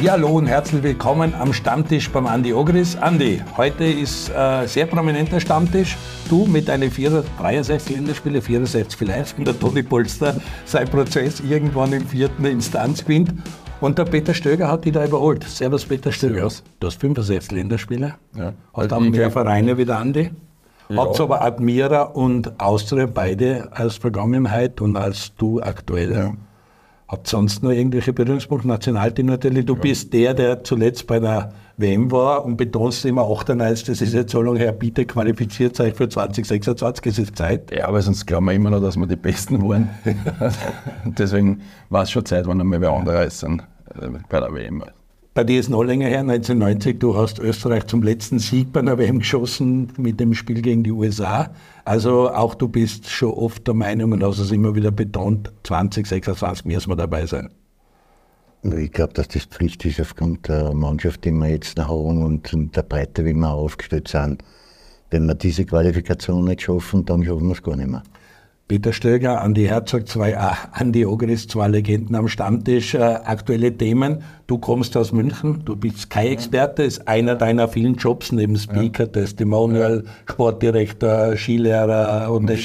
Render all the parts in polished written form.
Ja, hallo und herzlich willkommen am Stammtisch beim Andi Ogris. Andi, heute ist sehr prominenter Stammtisch. Du mit deinen 63 Länderspiele, 64 vielleicht, wenn der Toni Polster sein Prozess irgendwann in 4. Instanz gewinnt. Und der Peter Stöger hat dich da überholt. Servus Peter Stöger. Du hast 65 Länderspiele. Ja. Hast auch mehr Vereine wie der Andi. Ja. Habt aber Admira und Austria beide als Vergangenheit und als du aktuell. Ja. Habt sonst noch irgendwelche Berührungspunkte? Nationalteam natürlich. Du bist der zuletzt bei der WM war und betonst immer 98, das ist jetzt so lange her, bitte qualifiziert euch für 2026, es ist Zeit. Ja, aber sonst glauben wir immer noch, dass wir die Besten waren. Deswegen war es schon Zeit, wenn einmal wer anderer ist bei der WM. Bei dir ist noch länger her, 1990, du hast Österreich zum letzten Sieg bei einer WM geschossen mit dem Spiel gegen die USA. Also auch du bist schon oft der Meinung und hast es immer wieder betont, 2026 müssen wir dabei sein. Ich glaube, dass das Pflicht ist aufgrund der Mannschaft, die wir jetzt noch haben und der Breite, wie wir aufgestellt sind. Wenn wir diese Qualifikation nicht schaffen, dann schaffen wir es gar nicht mehr. Peter Stöger, Andi Herzog, Andi Ogris, zwei Legenden am Stammtisch. Aktuelle Themen. Du kommst aus München, du bist kein Experte, ist einer deiner vielen Jobs neben Speaker, Testimonial, Sportdirektor, Skilehrer und das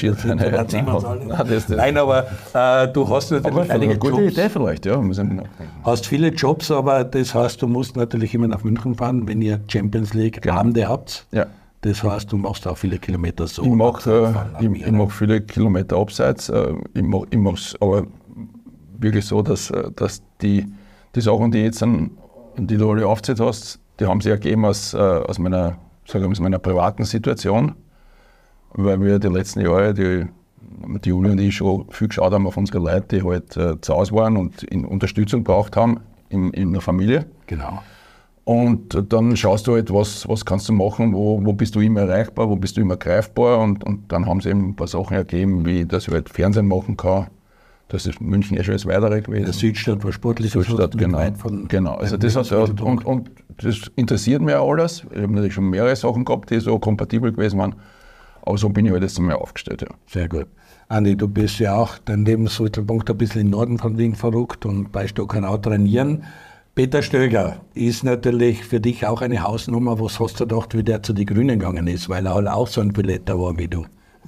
Nein, aber du hast natürlich einige Jobs. Gute Idee vielleicht, ja. Hast viele Jobs, aber das heißt, du musst natürlich immer nach München fahren, wenn ihr Champions League Abende habt. Ja. Das heißt, du machst auch viele Kilometer so. Ich mache viele Kilometer abseits. Ich mache es aber wirklich so, dass die Sachen, die jetzt die du alle aufgezählt hast, die haben sich ergeben aus meiner privaten Situation, weil wir die letzten Jahre, die Julia und ich schon viel geschaut haben auf unsere Leute, die halt zu Hause waren und Unterstützung braucht haben in der Familie. Genau. Und dann schaust du halt, was kannst du machen, wo bist du immer erreichbar, wo bist du immer greifbar und dann haben sie eben ein paar Sachen ergeben, wie dass ich halt Fernsehen machen kann. Das ist München schon das Weitere gewesen. Der Südstadt war sportlich. Südstadt, genau. Also das hat, und das interessiert mich auch alles. Ich habe natürlich schon mehrere Sachen gehabt, die so kompatibel gewesen waren. Aber so bin ich halt jetzt einmal aufgestellt. Ja. Sehr gut. Andi, du bist ja auch dein Lebensmittelpunkt ein bisschen im Norden von Wien verrückt und bei Stockenau trainieren. Peter Stöger ist natürlich für dich auch eine Hausnummer. Was hast du gedacht, wie der zu den Grünen gegangen ist? Weil er halt auch so ein Billetter war wie du.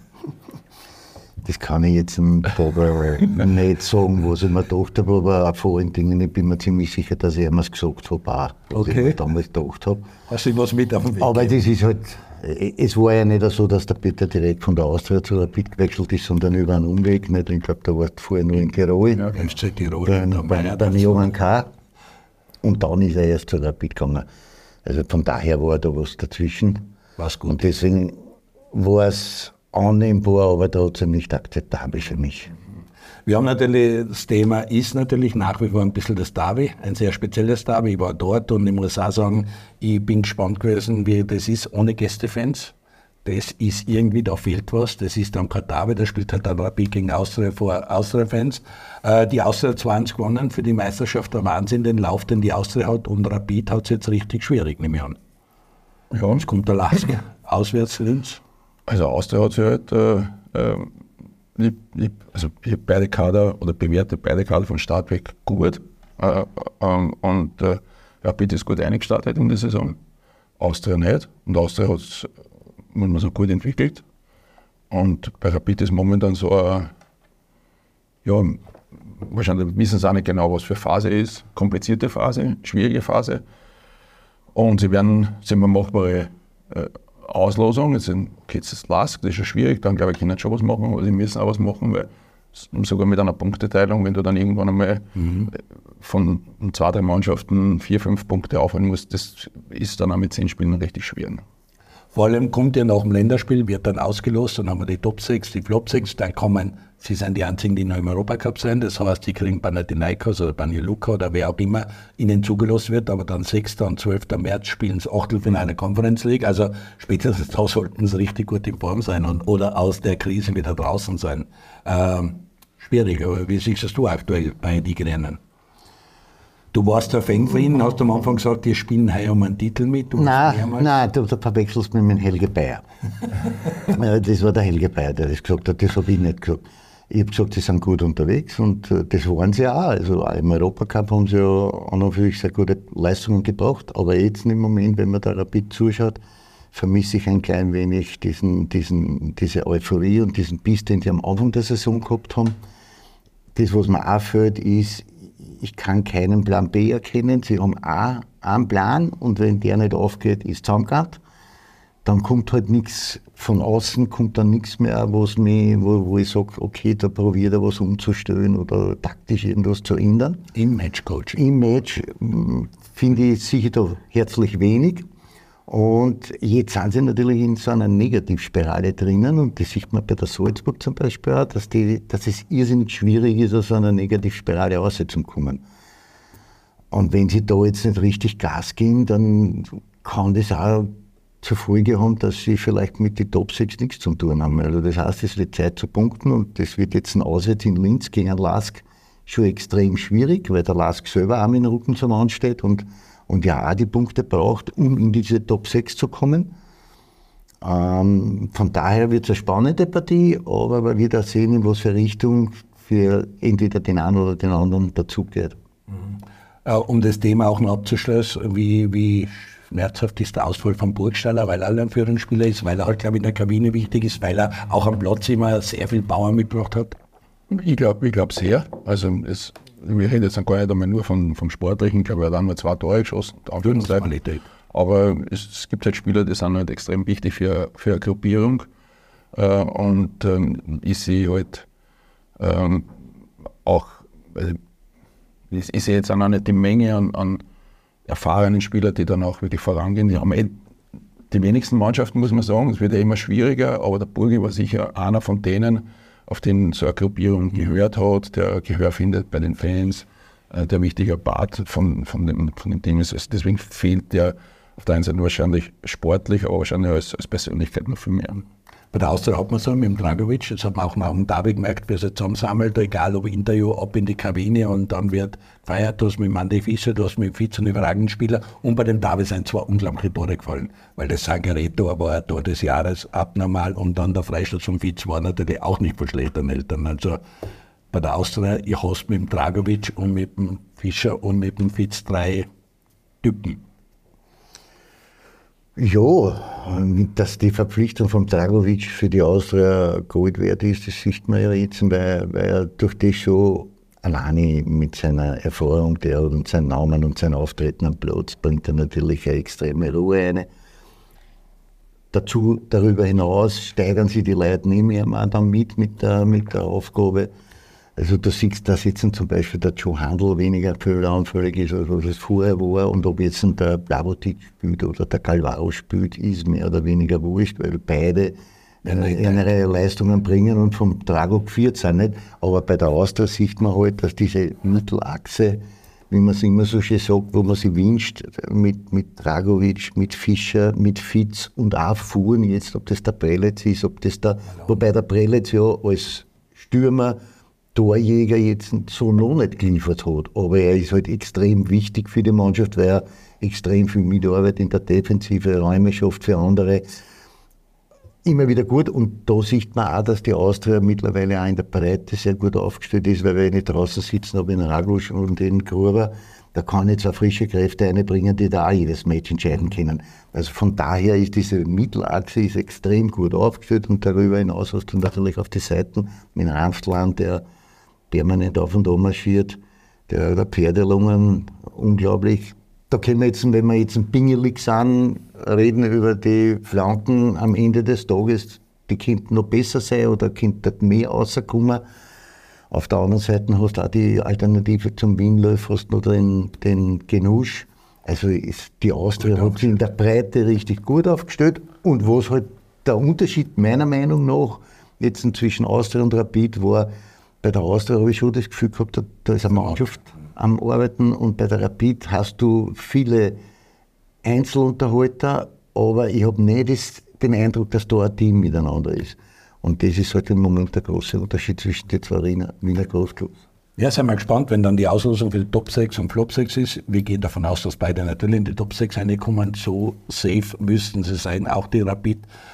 Das kann ich jetzt im Pogger nicht sagen, was ich mir gedacht habe, aber auch vor allen Dingen, ich bin mir ziemlich sicher, dass ich ihm es gesagt habe, auch, was ich mir damals gedacht habe. Hast du was mit auf den Weg? Aber das ist halt, es war ja nicht so, dass der Peter direkt von der Austria zu Rapid gewechselt ist, sondern über einen Umweg. Nicht? Ich glaube, da warst du vorher nur in Tirol. Ja, ganz zu Tirol. Beim Johann K. Und dann ist er erst zu Rapid gegangen. Also von daher war da was dazwischen. War's gut. Und deswegen war es annehmbar, aber trotzdem nicht akzeptabel für mich. Wir haben natürlich, das Thema ist natürlich nach wie vor ein bisschen das Derby, ein sehr spezielles Derby. Ich war dort und ich muss auch sagen, ich bin gespannt gewesen, wie das ist ohne Gästefans. Das ist irgendwie, da fehlt was. Das ist am Derby, da spielt halt dann Rapid gegen Austria vor Austria-Fans. Die Austria hat 20 gewonnen, für die Meisterschaft der Wahnsinn, den Lauf, den die Austria hat. Und Rapid hat es jetzt richtig schwierig, nehme ich an. Ja. Jetzt kommt der Lask, auswärts Linz. Also Austria hat sich halt, ich habe beide Kader oder bewerte beide Kader von Start weg gut. Und Rapid ist gut eingestartet in der Saison. Austria nicht. Und Austria hat es, muss man so gut entwickelt. Und bei Rapid ist momentan so wahrscheinlich wissen sie auch nicht genau, was für Phase ist. Komplizierte Phase, schwierige Phase. Und sie werden eine machbare Auslosung. Jetzt ist das Lask, das ist schon schwierig. Dann glaube ich, können sie schon was machen, aber sie müssen auch was machen, weil sogar mit einer Punkteteilung, wenn du dann irgendwann einmal von 2, 3 Mannschaften 4, 5 Punkte aufholen musst, das ist dann auch mit 10 Spielen richtig schwer. Vor allem kommt ja nach dem Länderspiel, wird dann ausgelost, dann haben wir die Top 6, die Flop 6, dann kommen, sie sind die einzigen, die noch im Europacup sind, das heißt, die kriegen Panathinaikos oder Banja Luka oder wer auch immer ihnen zugelost wird, aber dann 6. und 12. März spielen sie Achtelfinale Conference League, also spätestens da sollten sie richtig gut in Form sein oder aus der Krise wieder draußen sein. Schwierig, aber wie siehst du aktuell bei den Rennen? Du warst der Fan von ihnen, hast am Anfang gesagt, die spielen heuer um einen Titel mit. Nein, du verwechselst mich mit dem Helge Bayer. Das war der Helge Bayer, der das gesagt hat, das habe ich nicht gesagt. Ich habe gesagt, sie sind gut unterwegs und das waren sie auch. Also auch im Europacup haben sie ja an und für sich sehr gute Leistungen gebracht. Aber jetzt im Moment, wenn man da Rapid zuschaut, vermisse ich ein klein wenig diese Euphorie und diesen Biss, den sie am Anfang der Saison gehabt haben. Das, was mir auch fehlt, ist, ich kann keinen Plan B erkennen. Sie haben auch einen Plan und wenn der nicht aufgeht, ist es zusammengegangen. Dann kommt halt nichts von außen, kommt dann nichts mehr, wo ich sage, okay, da probiert er was umzustellen oder taktisch irgendwas zu ändern. Im Matchcoaching? Im Match finde ich sicher da herzlich wenig. Und jetzt sind sie natürlich in so einer Negativspirale drinnen und das sieht man bei der Salzburg zum Beispiel auch, dass es irrsinnig schwierig ist, aus einer Negativspirale rauszukommen. Und wenn sie da jetzt nicht richtig Gas geben, dann kann das auch zur Folge haben, dass sie vielleicht mit den Top 6 nichts zu tun haben. Also das heißt, es wird Zeit zu punkten und das wird jetzt ein Auswärts in Linz gegen LASK schon extrem schwierig, weil der LASK selber auch mit dem Rücken zum Mann steht und ja auch die Punkte braucht, um in diese Top 6 zu kommen. Von daher wird es eine spannende Partie, aber man wird auch sehen, in was für Richtung für entweder den einen oder den anderen dazugeht. Um das Thema auch noch abzuschließen, wie schmerzhaft ist der Ausfall von Burgstaller, weil er ein Führungsspieler ist, weil er halt, glaube ich, in der Kabine wichtig ist, weil er auch am Platz immer sehr viel Power mitgebracht hat? Ich glaube sehr. Also wir reden jetzt gar nicht einmal nur vom Sportlichen, ich glaube, er hat einmal 2 Tore geschossen. Aber es gibt halt Spieler, die sind halt extrem wichtig für eine Gruppierung. Und ich sehe halt auch, also ich sehe jetzt auch nicht die Menge an erfahrenen Spielern, die dann auch wirklich vorangehen. Die haben die wenigsten Mannschaften, muss man sagen. Es wird ja immer schwieriger, aber der Burgi war sicher einer von denen, auf den so eine Gruppierung gehört hat, der Gehör findet bei den Fans, der wichtiger Part von dem Team ist. Also deswegen fehlt der auf der einen Seite wahrscheinlich sportlich, aber wahrscheinlich als Persönlichkeit noch viel mehr. Bei der Austria hat man so mit dem Dragovic, das hat man auch nach dem Derby gemerkt, wie er sich zusammensammelt, egal ob Interview, ab in die Kabine und dann wird gefeiert, du hast mit Mandy Fischer, du hast mit Fitz einen überragenden Spieler und bei dem Derby sind 2 unglaubliche Tore gefallen, weil das Sangareto war ein Tor des Jahres abnormal und dann der Freistoß von Fitz war natürlich auch nicht von schlechten Eltern. Also bei der Austria, ich hasse mit dem Dragovic und mit dem Fischer und mit dem Fitz 3 Typen. Ja, dass die Verpflichtung von Dragovic für die Austria Gold wert ist, das sieht man ja jetzt, weil er durch das schon alleine mit seiner Erfahrung und seinem Namen und sein Auftreten am Platz bringt er natürlich eine extreme Ruhe rein. Darüber hinaus steigern sie die Leute nicht mehr dann mit der Aufgabe. Also du siehst, dass jetzt zum Beispiel der Joe Handel weniger fehleranfällig ist, als was es vorher war. Und ob jetzt der Blavotic spielt oder der Calvaro spielt, ist mehr oder weniger wurscht, weil beide ihre Leistungen bringen und vom Drago geführt sind. Nicht? Aber bei der Austria sieht man halt, dass diese Mittelachse, wie man es immer so schön sagt, wo man sie wünscht, mit Dragovic, mit Fischer, mit Fitz und auch Fuhren, jetzt ob das der Prelitz ist, wobei der Prelitz ja als Stürmer, Torjäger jetzt so noch nicht geliefert hat. Aber er ist halt extrem wichtig für die Mannschaft, weil er extrem viel Mitarbeit in der Defensive, Räume schafft für andere. Immer wieder gut. Und da sieht man auch, dass die Austria mittlerweile auch in der Breite sehr gut aufgestellt ist, weil wenn ich draußen sitzen habe in Raglusch und in Gruber, da kann jetzt auch frische Kräfte einbringen, die da auch jedes Match entscheiden können. Also von daher ist diese Mittelachse ist extrem gut aufgestellt und darüber hinaus hast du natürlich auf die Seiten mit Ranftland, der permanent auf und an marschiert, der Pferdelungen, unglaublich. Da können wir jetzt, wenn wir jetzt ein Pingelig sind, reden über die Flanken am Ende des Tages, die könnten noch besser sein oder könnten mehr rauskommen. Auf der anderen Seite hast du auch die Alternative zum Winlöf, hast noch den Genusch. Also ist die Austria hat sich in der Breite richtig gut aufgestellt. Und was halt der Unterschied meiner Meinung nach jetzt zwischen Austria und Rapid war, bei der Austria habe ich schon das Gefühl gehabt, da ist eine Mannschaft am Arbeiten und bei der Rapid hast du viele Einzelunterhalter, aber ich habe nicht den Eindruck, dass da ein Team miteinander ist. Und das ist halt im Moment der große Unterschied zwischen den zwei Wiener Großclubs. Ja, sind wir gespannt, wenn dann die Auslosung für die Top 6 und Flop 6 ist. Wir gehen davon aus, dass beide natürlich in die Top 6 reinkommen. So safe müssten sie sein, auch die Rapid.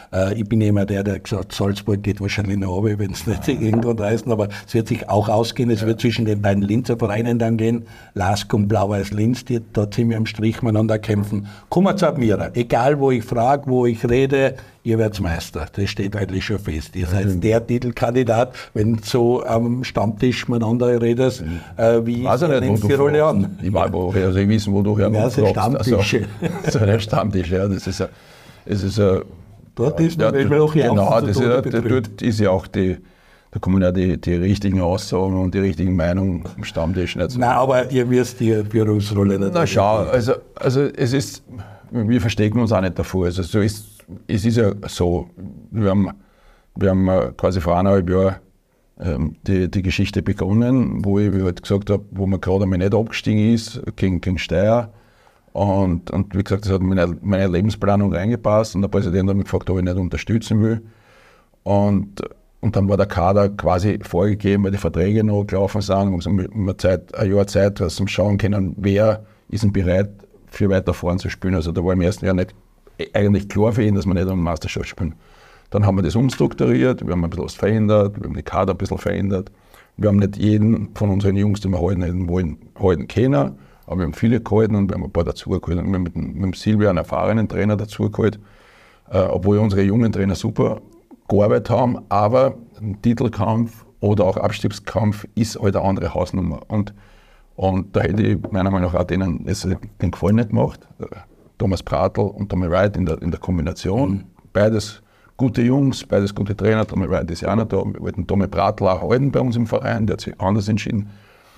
Ich bin immer der gesagt, Salzburg geht wahrscheinlich noch runter, wenn es nicht irgendwann reißen, aber es wird sich auch ausgehen. Es wird zwischen den beiden Linzer Vereinen dann gehen. LASK und Blau-Weiß Linz, die da ziemlich am Strich miteinander kämpfen. Kommen zu Admira. Egal, wo ich frage, wo ich rede, ihr werdet Meister. Das steht eigentlich schon fest. Ihr seid der Titelkandidat, wenn so am Stammtisch miteinander redest, wie ich die Rolle an. Ich weiß, also ich wissen, wo du herkommst. Stammtische. Also, so ein Stammtisch, ja, das ist ja, dort ist man auch hier genau, dort ist ja auch da kommen ja die richtigen Aussagen und die richtigen Meinungen am Stammtisch nicht so. Nein, aber ihr müsst die Führungsrolle nicht. Na schau, also es ist, wir verstecken uns auch nicht davor. Also es ist ja so, wir haben quasi vor 1,5 Jahren die Geschichte begonnen, wo ich halt gesagt habe, wo man gerade einmal nicht abgestiegen ist gegen Steyr. Und wie gesagt, das hat in meine Lebensplanung reingepasst und der Präsident hat mich gefragt, ob ich nicht unterstützen will. Und dann war der Kader quasi vorgegeben, weil die Verträge noch gelaufen sind. Wir haben ein Jahr Zeit, dass wir schauen können, wer ist denn bereit, für weiter vorn zu spielen. Also da war im ersten Jahr nicht eigentlich klar für ihn, dass wir nicht um Meisterschaft spielen. Dann haben wir das umstrukturiert, wir haben ein bisschen was verändert, wir haben die Kader ein bisschen verändert. Wir haben nicht jeden von unseren Jungs, die wir halten können. Aber wir haben viele gehalten und wir haben ein paar dazugeholt. Und wir haben mit dem Silvia einen erfahrenen Trainer dazugeholt, obwohl unsere jungen Trainer super gearbeitet haben. Aber ein Titelkampf oder auch Abstiegskampf ist halt eine andere Hausnummer. Und da hätte ich meiner Meinung nach auch denen den Gefallen nicht gemacht. Thomas Pratl und Tommy Wright in der Kombination. Beides gute Jungs, beides gute Trainer. Tommy Wright ist ja auch noch da. Wir wollten Tommy Pratl auch halten bei uns im Verein, der hat sich anders entschieden.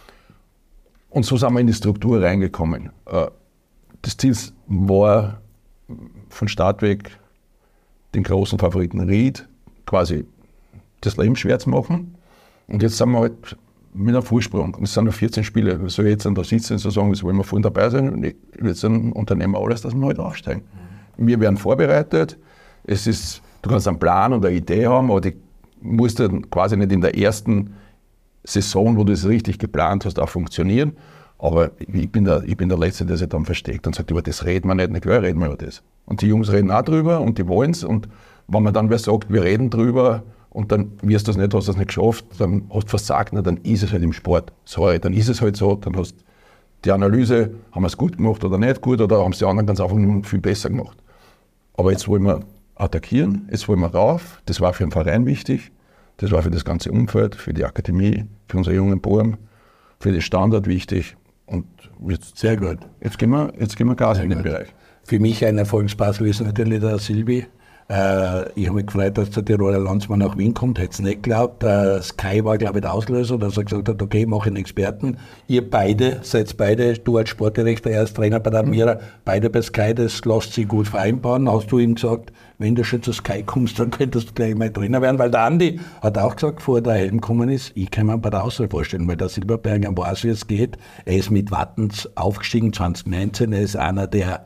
Und so sind wir in die Struktur reingekommen. Das Ziel war von Start weg, den großen Favoriten Ried quasi das Leben schwer zu machen. Und jetzt sind wir halt mit einem Vorsprung. Es sind noch 14 Spiele. Wir sollen jetzt da sitzen und so sagen, wir wollen wir voll dabei sein. Und jetzt unternehmen wir alles, dass wir halt aufsteigen. Wir werden vorbereitet. Du kannst einen Plan und eine Idee haben, aber die musst du quasi nicht in der ersten Saison, wo du es richtig geplant hast, auch funktionieren. Aber ich bin der Letzte, der sich dann versteckt und sagt, über das reden wir nicht. Na klar, reden wir über das. Und die Jungs reden auch drüber und die wollen es. Und wenn man dann wer sagt, wir reden drüber und dann wirst du es nicht, hast du es nicht geschafft, dann hast du versagt, na, dann ist es halt im Sport. Sorry, dann ist es halt so. Dann hast du die Analyse, haben wir es gut gemacht oder nicht gut oder haben es die anderen ganz einfach nur viel besser gemacht. Aber jetzt wollen wir attackieren, jetzt wollen wir rauf. Das war für den Verein wichtig. Das war für das ganze Umfeld, für die Akademie, für unsere jungen Buben, für den Standard wichtig. Und jetzt, sehr gut. Jetzt gehen wir Gas in den Bereich. Für mich ein Erfolgspassel ist natürlich der Silvi. Ich habe mich gefreut, dass der Tiroler Landsmann nach Wien kommt, hätte es nicht geglaubt. Sky war, glaube ich, der Auslöser, dass er gesagt hat, okay, ich mache einen Experten. Ihr beide, seid beide, du als Sportdirektor, er als Trainer bei der Admira, beide bei Sky, das lässt sich gut vereinbaren. Hast du ihm gesagt, wenn du schon zu Sky kommst, dann könntest du gleich mal Trainer werden? Weil der Andi hat auch gesagt, bevor der Helm gekommen ist, ich kann mir bei der Auswahl vorstellen, weil der Silberberger weiß, wie es geht. Er ist mit Wattens aufgestiegen 2019, er ist einer, der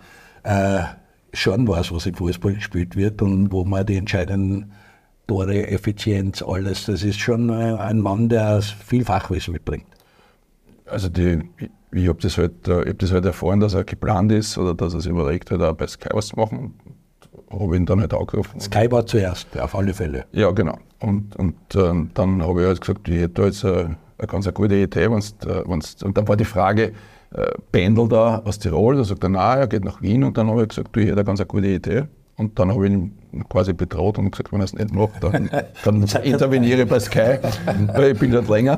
schon weiß, was im Fußball gespielt wird und wo man die entscheidenden Tore, Effizienz, alles, das ist schon ein Mann, der viel Fachwissen mitbringt. Also ich habe das halt erfahren, dass er geplant ist oder dass er sich überlegt hat, auch bei Sky was zu machen. Habe ihn dann halt angerufen. Sky war zuerst, auf alle Fälle. Ja, genau. Und dann habe ich halt gesagt, ich hätte da jetzt eine ganz gute Idee. Und dann war die Frage, pendelt er aus Tirol? Da sagt er, nein, er geht nach Wien. Und dann habe ich gesagt, ich hätte eine ganz gute Idee. Und dann habe ich ihn quasi bedroht und gesagt, wenn er es nicht macht, dann interveniere ich bei Sky, weil ich bin dort länger.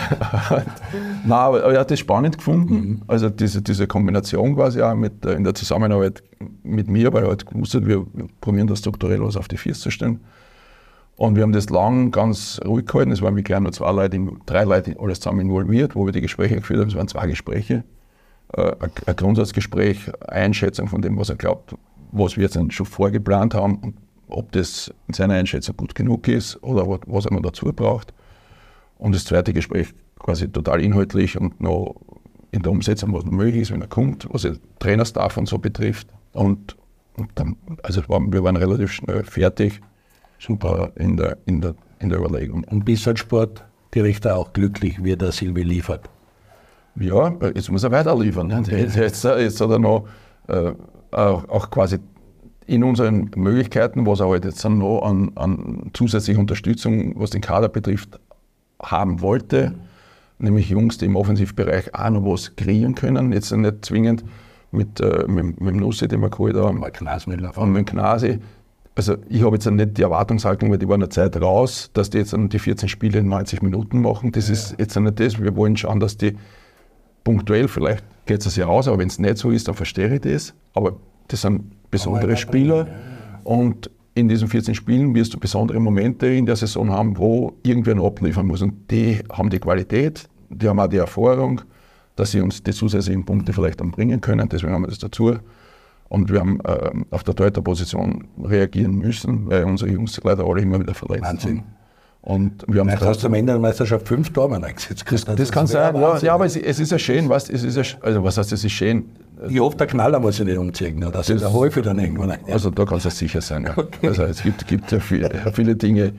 Nein, aber er hat das spannend gefunden. Also diese Kombination quasi auch in der Zusammenarbeit mit mir, weil er halt gewusst hat, wir probieren das strukturell was auf die Füße zu stellen. Und wir haben das lang ganz ruhig gehalten. Es waren wirklich nur 3 Leute, alles zusammen involviert, wo wir die Gespräche geführt haben. Es waren 2 Gespräche. Ein Grundsatzgespräch, Einschätzung von dem, was er glaubt, was wir jetzt schon vorgeplant haben und ob das in seiner Einschätzung gut genug ist oder was er noch dazu braucht. Und das zweite Gespräch quasi total inhaltlich und noch in der Umsetzung, was noch möglich ist, wenn er kommt, was den Trainerstaff und so betrifft. Und dann, also wir waren relativ schnell fertig. Super in der Überlegung. Und bist als Sportdirektor auch glücklich, wie der Silvi liefert? Ja, jetzt muss er weiter liefern. Jetzt hat er noch auch quasi in unseren Möglichkeiten, was er halt jetzt noch an zusätzlicher Unterstützung, was den Kader betrifft, haben wollte, nämlich Jungs, die im Offensivbereich auch noch was kreieren können, jetzt nicht zwingend mit dem Nussi, den wir geholt haben, und mit dem Knasi. Also ich habe jetzt nicht die Erwartungshaltung, weil die waren eine Zeit raus, dass die jetzt die 14 Spiele in 90 Minuten machen. Das ist jetzt nicht das. Wir wollen schauen, dass die punktuell, vielleicht geht es ja aus, aber wenn es nicht so ist, dann verstehe ich das. Aber das sind besondere Spieler und in diesen 14 Spielen wirst du besondere Momente in der Saison haben, wo irgendwer noch abliefern muss. Und die haben die Qualität, die haben auch die Erfahrung, dass sie uns die zusätzlichen Punkte vielleicht dann bringen können. Deswegen haben wir das dazu. Und wir haben auf der Torhüterposition reagieren müssen, weil unsere Jungs leider alle immer wieder verletzt sind. Und wir haben hast du am Ende der Meisterschaft 5 Tormann eingesetzt. Das kann sein, ja, aber es ist ja schön, was heißt, es ist schön? Wie oft der Knaller muss ich nicht umziehen, oder? Das ist der Häufig dann irgendwann. Also da kannst du sicher sein, ja. Okay. Also es gibt ja viele Dinge,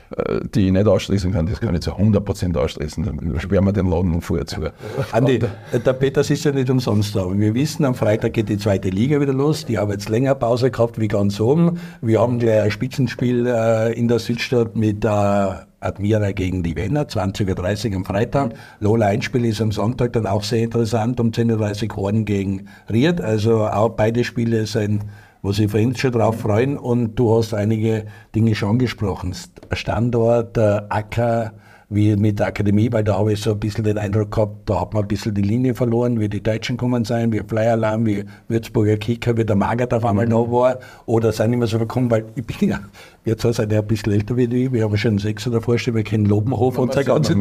die ich nicht ausschließen kann, das kann ich zu 100% ausschließen, dann sperren wir den Laden und vorher zu. Andi, der Peters ist ja nicht umsonst da. Wir wissen, am Freitag geht die 2. Liga wieder los, die haben jetzt länger Pause gehabt wie ganz oben. Wir haben gleich ein Spitzenspiel in der Südstadt mit Admira gegen die Wiener, 20:30 Uhr am Freitag. Lola Einspiel ist am Sonntag dann auch sehr interessant, um 10:30 Uhr Horn gegen Ried. Also auch beide Spiele sind, wo sich Fans schon drauf freuen. Und du hast einige Dinge schon angesprochen. Standort, Acker, wie mit der Akademie, weil da habe ich so ein bisschen den Eindruck gehabt, da hat man ein bisschen die Linie verloren, wie die Deutschen kommen sein, wie Flyer Alarm, wie Würzburger Kicker, wie der Magert auf einmal noch war, oder sind nicht mehr so gekommen, weil ich bin ja, wir zwei sind ja ein bisschen älter wie ich, wir haben schon 6 oder vorstellen, wir kennen Lobenhof und der ganze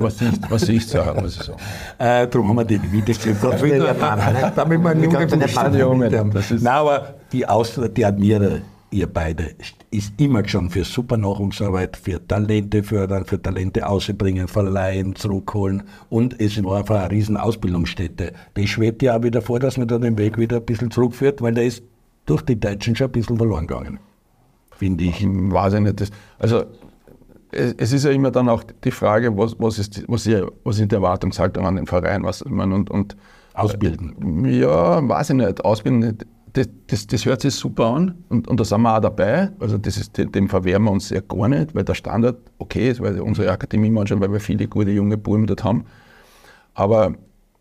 was ich sagen, muss ich sagen. Darum haben wir den Videoclip, damit wir einen Jungen haben. Nein, aber die Admira, ihr beide, ist immer schon für super Nachwuchsarbeit, für Talente fördern, für Talente ausbringen, verleihen, zurückholen, und es war einfach eine riesen Ausbildungsstätte. Das schwebt ja auch wieder vor, dass man da den Weg wieder ein bisschen zurückführt, weil der ist durch die Deutschen schon ein bisschen verloren gegangen, finde ich. Weiß ich nicht. Also es ist ja immer dann auch die Frage, was ist die Erwartungshaltung an den Verein, was man und ausbilden. Ja, weiß ich nicht, ausbilden. Das hört sich super an und da sind wir auch dabei. Also dem verwehren wir uns ja gar nicht, weil der Standard okay ist, weil unsere Akademie-Mannschaft, weil wir viele gute junge Buben dort haben. Aber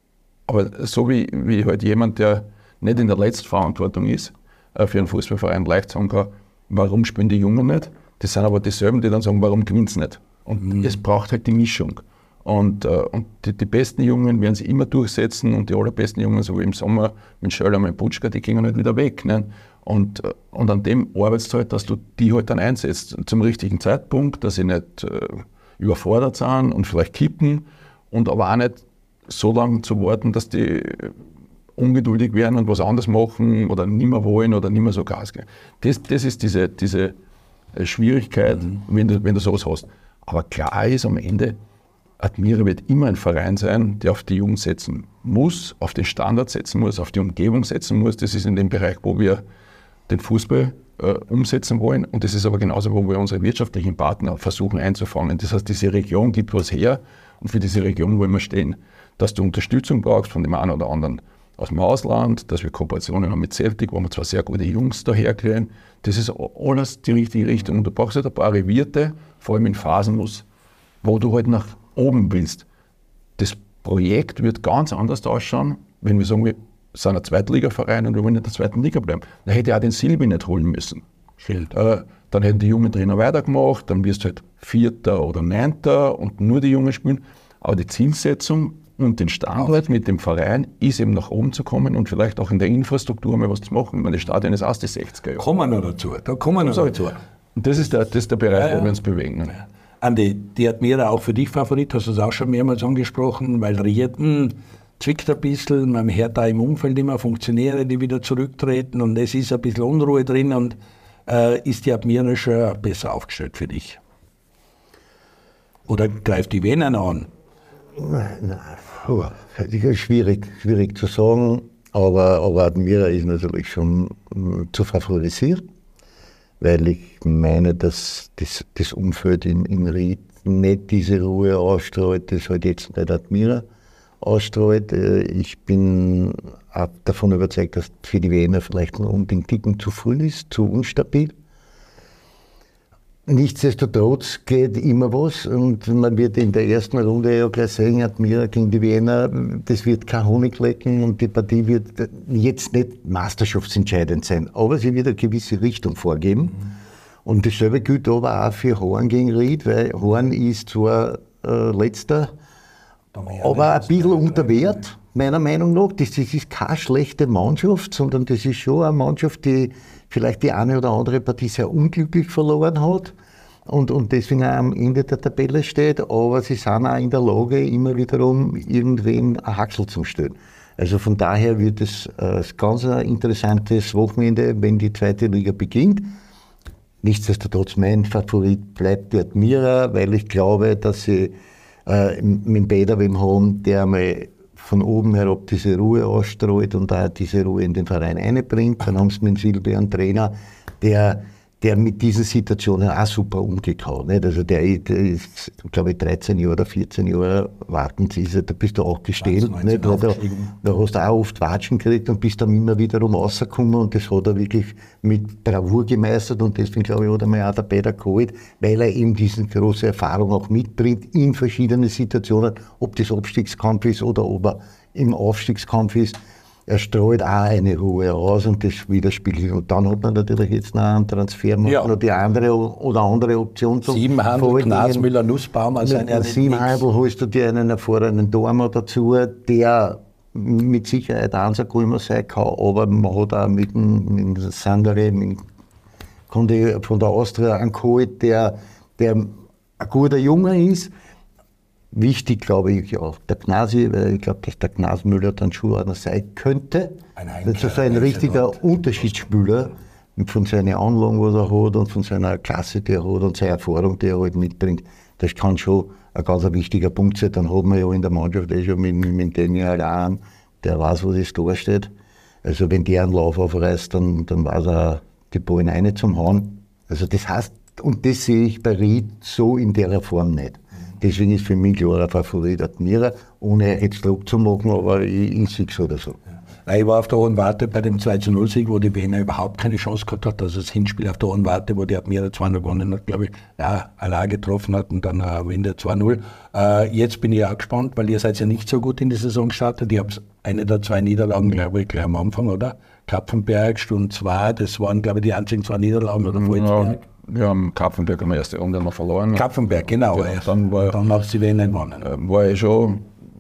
so wie halt jemand, der nicht in der Letztverantwortung ist, für einen Fußballverein leicht sagen kann, warum spielen die Jungen nicht? Das sind aber dieselben, die dann sagen, warum gewinnt es nicht? Und es braucht halt die Mischung. Und die besten Jungen werden sich immer durchsetzen und die allerbesten Jungen, so wie im Sommer mit Schöller, mit Butschka, die gehen halt wieder weg. Ne? Und an dem arbeitest du halt, dass du die halt dann einsetzt zum richtigen Zeitpunkt, dass sie nicht überfordert sind und vielleicht kippen, und aber auch nicht so lange zu warten, dass die ungeduldig werden und was anderes machen oder nicht mehr wollen oder nicht mehr so Gas geben. Das ist diese Schwierigkeit, wenn du sowas hast. Aber klar ist am Ende, Admira wird immer ein Verein sein, der auf die Jugend setzen muss, auf den Standard setzen muss, auf die Umgebung setzen muss. Das ist in dem Bereich, wo wir den Fußball umsetzen wollen. Und das ist aber genauso, wo wir unsere wirtschaftlichen Partner versuchen einzufangen. Das heißt, diese Region gibt was her und für diese Region wollen wir stehen. Dass du Unterstützung brauchst von dem einen oder anderen aus dem Ausland, dass wir Kooperationen haben mit Celtic, wo wir zwar sehr gute Jungs daherkriegen. Das ist alles die richtige Richtung. Und du brauchst halt ein paar Revierte, vor allem in Phasen, wo du halt nach oben willst. Das Projekt wird ganz anders ausschauen, wenn wir sagen, wir sind ein Zweitligaverein und wir wollen in der 2. Liga bleiben. Dann hätte ich auch den Silbi nicht holen müssen. Dann hätten die jungen Trainer weitergemacht, dann wirst du halt 4. oder 9. und nur die Jungen spielen. Aber die Zielsetzung und den Standort mit dem Verein ist eben nach oben zu kommen und vielleicht auch in der Infrastruktur mal was zu machen. Ich meine, das Stadion ist aus die 60er Jahre. Kommen wir noch dazu. Da kommen wir noch dazu. Und das ist der Bereich, wo wir uns bewegen. Ja. Andi, die Admira auch für dich Favorit, hast du es auch schon mehrmals angesprochen, weil Ried zwickt ein bisschen, man hört da im Umfeld immer Funktionäre, die wieder zurücktreten und es ist ein bisschen Unruhe drin, und ist die Admira schon besser aufgestellt für dich? Oder greift die Wiener an? Nein, schwierig zu sagen, aber Admira ist natürlich schon zu favorisieren, weil ich meine, dass das Umfeld in Ried nicht diese Ruhe ausstrahlt, das halt jetzt nicht Admira. ausstrahlt. Ich bin auch davon überzeugt, dass für die Wiener vielleicht noch um den Ticken zu früh ist, zu unstabil. Nichtsdestotrotz geht immer was und man wird in der ersten Runde ja gleich sehen, Admira gegen die Wiener, das wird kein Honiglecken und die Partie wird jetzt nicht meisterschaftsentscheidend sein, aber sie wird eine gewisse Richtung vorgeben. Und dasselbe gilt aber auch für Horn gegen Ried, weil Horn ist zwar letzter, aber ein bisschen unter Wert, meiner Meinung nach. Das ist keine schlechte Mannschaft, sondern das ist schon eine Mannschaft, die vielleicht die eine oder andere Partie sehr unglücklich verloren hat und deswegen auch am Ende der Tabelle steht, aber sie sind auch in der Lage, immer wiederum irgendwem ein Haxel zu stellen. Also von daher wird es ein ganz interessantes Wochenende, wenn die zweite Liga beginnt. Nichtsdestotrotz, mein Favorit bleibt die Admira, weil ich glaube, dass sie mit Bäderwem haben, der einmal von oben herab diese Ruhe ausstrahlt und auch diese Ruhe in den Verein einbringt. Dann haben sie mit Silber einen Trainer, der mit diesen Situationen auch super umgehauen. Also der ist, glaube ich, 13 Jahre oder 14 Jahre wartend ist er, da bist du auch gestellt. Da hast du auch oft Watschen gekriegt und bist dann immer wiederum rausgekommen und das hat er wirklich mit Bravour gemeistert und deswegen, glaube ich, hat er mir auch der Bäder geholt, weil er eben diese große Erfahrung auch mitbringt in verschiedenen Situationen, ob das Abstiegskampf ist oder ob er im Aufstiegskampf ist. Er strahlt auch eine Ruhe aus und das widerspiegelt. Und dann hat man natürlich jetzt noch einen Transfer, noch die andere Option. Siebenhandel, Gnasmüller, Nussbaum. Also mit Siebenhandel holst du dir einen erfahrenen Dormer dazu, der mit Sicherheit Ansatz immer sein kann, aber man hat auch mit dem Sangare, von der Austria einen geholt, der ein guter Junge ist. Wichtig, glaube ich, auch der Gnasi, weil ich glaube, dass der Gnasmüller dann schon einer sein könnte. Das ist ein richtiger Unterschiedsspieler von seinen Anlagen, was er hat und von seiner Klasse, die er hat und seiner Erfahrung, die er halt mitbringt. Das kann schon ein ganz wichtiger Punkt sein. Dann hat man ja in der Mannschaft schon mit Daniel an, der weiß, wo das Tor steht. Also wenn der einen Lauf aufreißt, dann weiß er die Ballen rein zum Hauen. Also das heißt, und das sehe ich bei Ried so in der Form nicht. Deswegen ist für mich klarer Favorit Admira, ohne jetzt Druck zu machen, aber ich sehe es oder so. Ja. Ich war auf der Hohen Warte bei dem 2:0-Sieg, wo die Wiener überhaupt keine Chance gehabt hat. Also das Hinspiel auf der Hohen Warte, wo die Admira 2-0 gewonnen hat, glaube ich, allein getroffen hat und dann Wende 2-0. Jetzt bin ich auch gespannt, weil ihr seid ja nicht so gut in die Saison gestartet. Ich habe eine der 2 Niederlagen, glaube ich, gleich am Anfang, oder? Kapfenberg, Stunde 2, das waren, glaube ich, die einzigen 2 Niederlagen, oder Volzberg? Wir haben Kapfenberg am ersten Runde noch verloren. Kapfenberg, genau. Dann hat sie Wiener gewonnen. War ich schon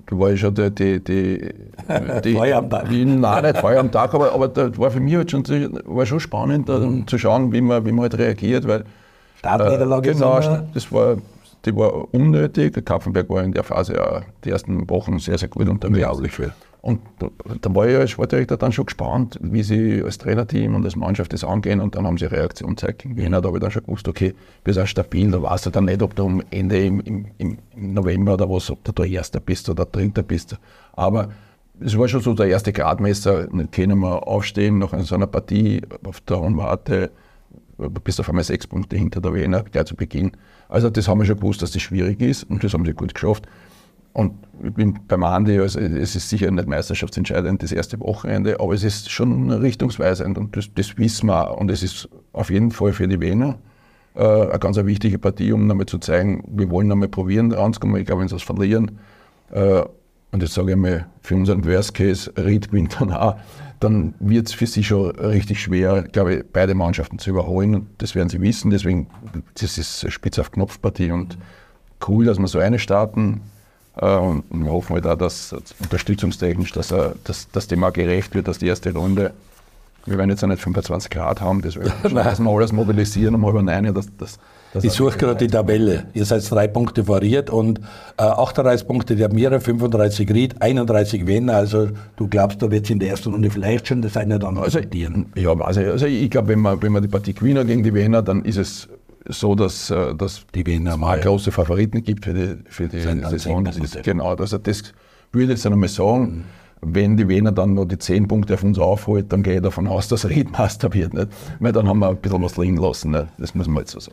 die Feuer am Tag. Nein, nicht Feuer am Tag, aber das war für mich halt schon spannend, zu schauen, wie man halt reagiert, weil Startniederlage genau, die war unnötig. Der Kapfenberg war in der Phase ja die ersten Wochen sehr, sehr gut unterwegs. Unglaublich viel. Und da war ich als Sportdirektor dann schon gespannt, wie sie als Trainerteam und als Mannschaft das angehen. Und dann haben sie eine Reaktion gezeigt gegen Wiener. Da habe ich dann schon gewusst, okay, wir sind stabil. Da weißt du dann nicht, ob du am Ende im November oder was, ob du da Erster bist oder Dritter bist. Aber es war schon so der erste Gradmesser. Können wir aufstehen nach so einer Partie auf der Hohen Warte, bis auf einmal 6 Punkte hinter der Wiener, gleich zu Beginn. Also das haben wir schon gewusst, dass das schwierig ist und das haben sie gut geschafft. Und ich bin beim Andi, also es ist sicher nicht meisterschaftsentscheidend, das erste Wochenende, aber es ist schon richtungsweisend und das wissen wir auch. Und es ist auf jeden Fall für die Wiener eine ganz wichtige Partie, um nochmal zu zeigen, wir wollen nochmal probieren ranzukommen. Ich glaube, wenn sie es verlieren, und jetzt sage ich mal, für unseren Worst Case, Ried gewinnt dann auch, dann wird es für sie schon richtig schwer, glaube ich, beide Mannschaften zu überholen. Und das werden sie wissen, deswegen, das ist eine Spitz-auf-Knopf-Partie und cool, dass wir so eine starten. Und wir hoffen halt auch, dass unterstützungstechnisch, dass dem auch gerecht wird, dass die erste Runde, wir werden jetzt ja nicht 25 Grad haben, dass wir alles mobilisieren um 8:30. Ich suche gerade die Tabelle. Ihr seid 3 Punkte variiert und 38 Punkte die Admira, 35 Ried, 31 Wiener. Also du glaubst, da wird es in der ersten Runde vielleicht schon das eine oder andere passieren. Ja, also ich glaube, wenn man die Partie gewinnen gegen die Wiener, dann ist es so, dass die Wiener mal große Favoriten gibt für die Saison. Genau, also das würde ich jetzt einmal sagen. Wenn die Wiener dann noch die 10 Punkte auf uns aufholt, dann gehe ich davon aus, dass Ried Meister wird. Nicht? Weil dann haben wir ein bisschen was liegen lassen. Nicht? Das muss man jetzt so sagen.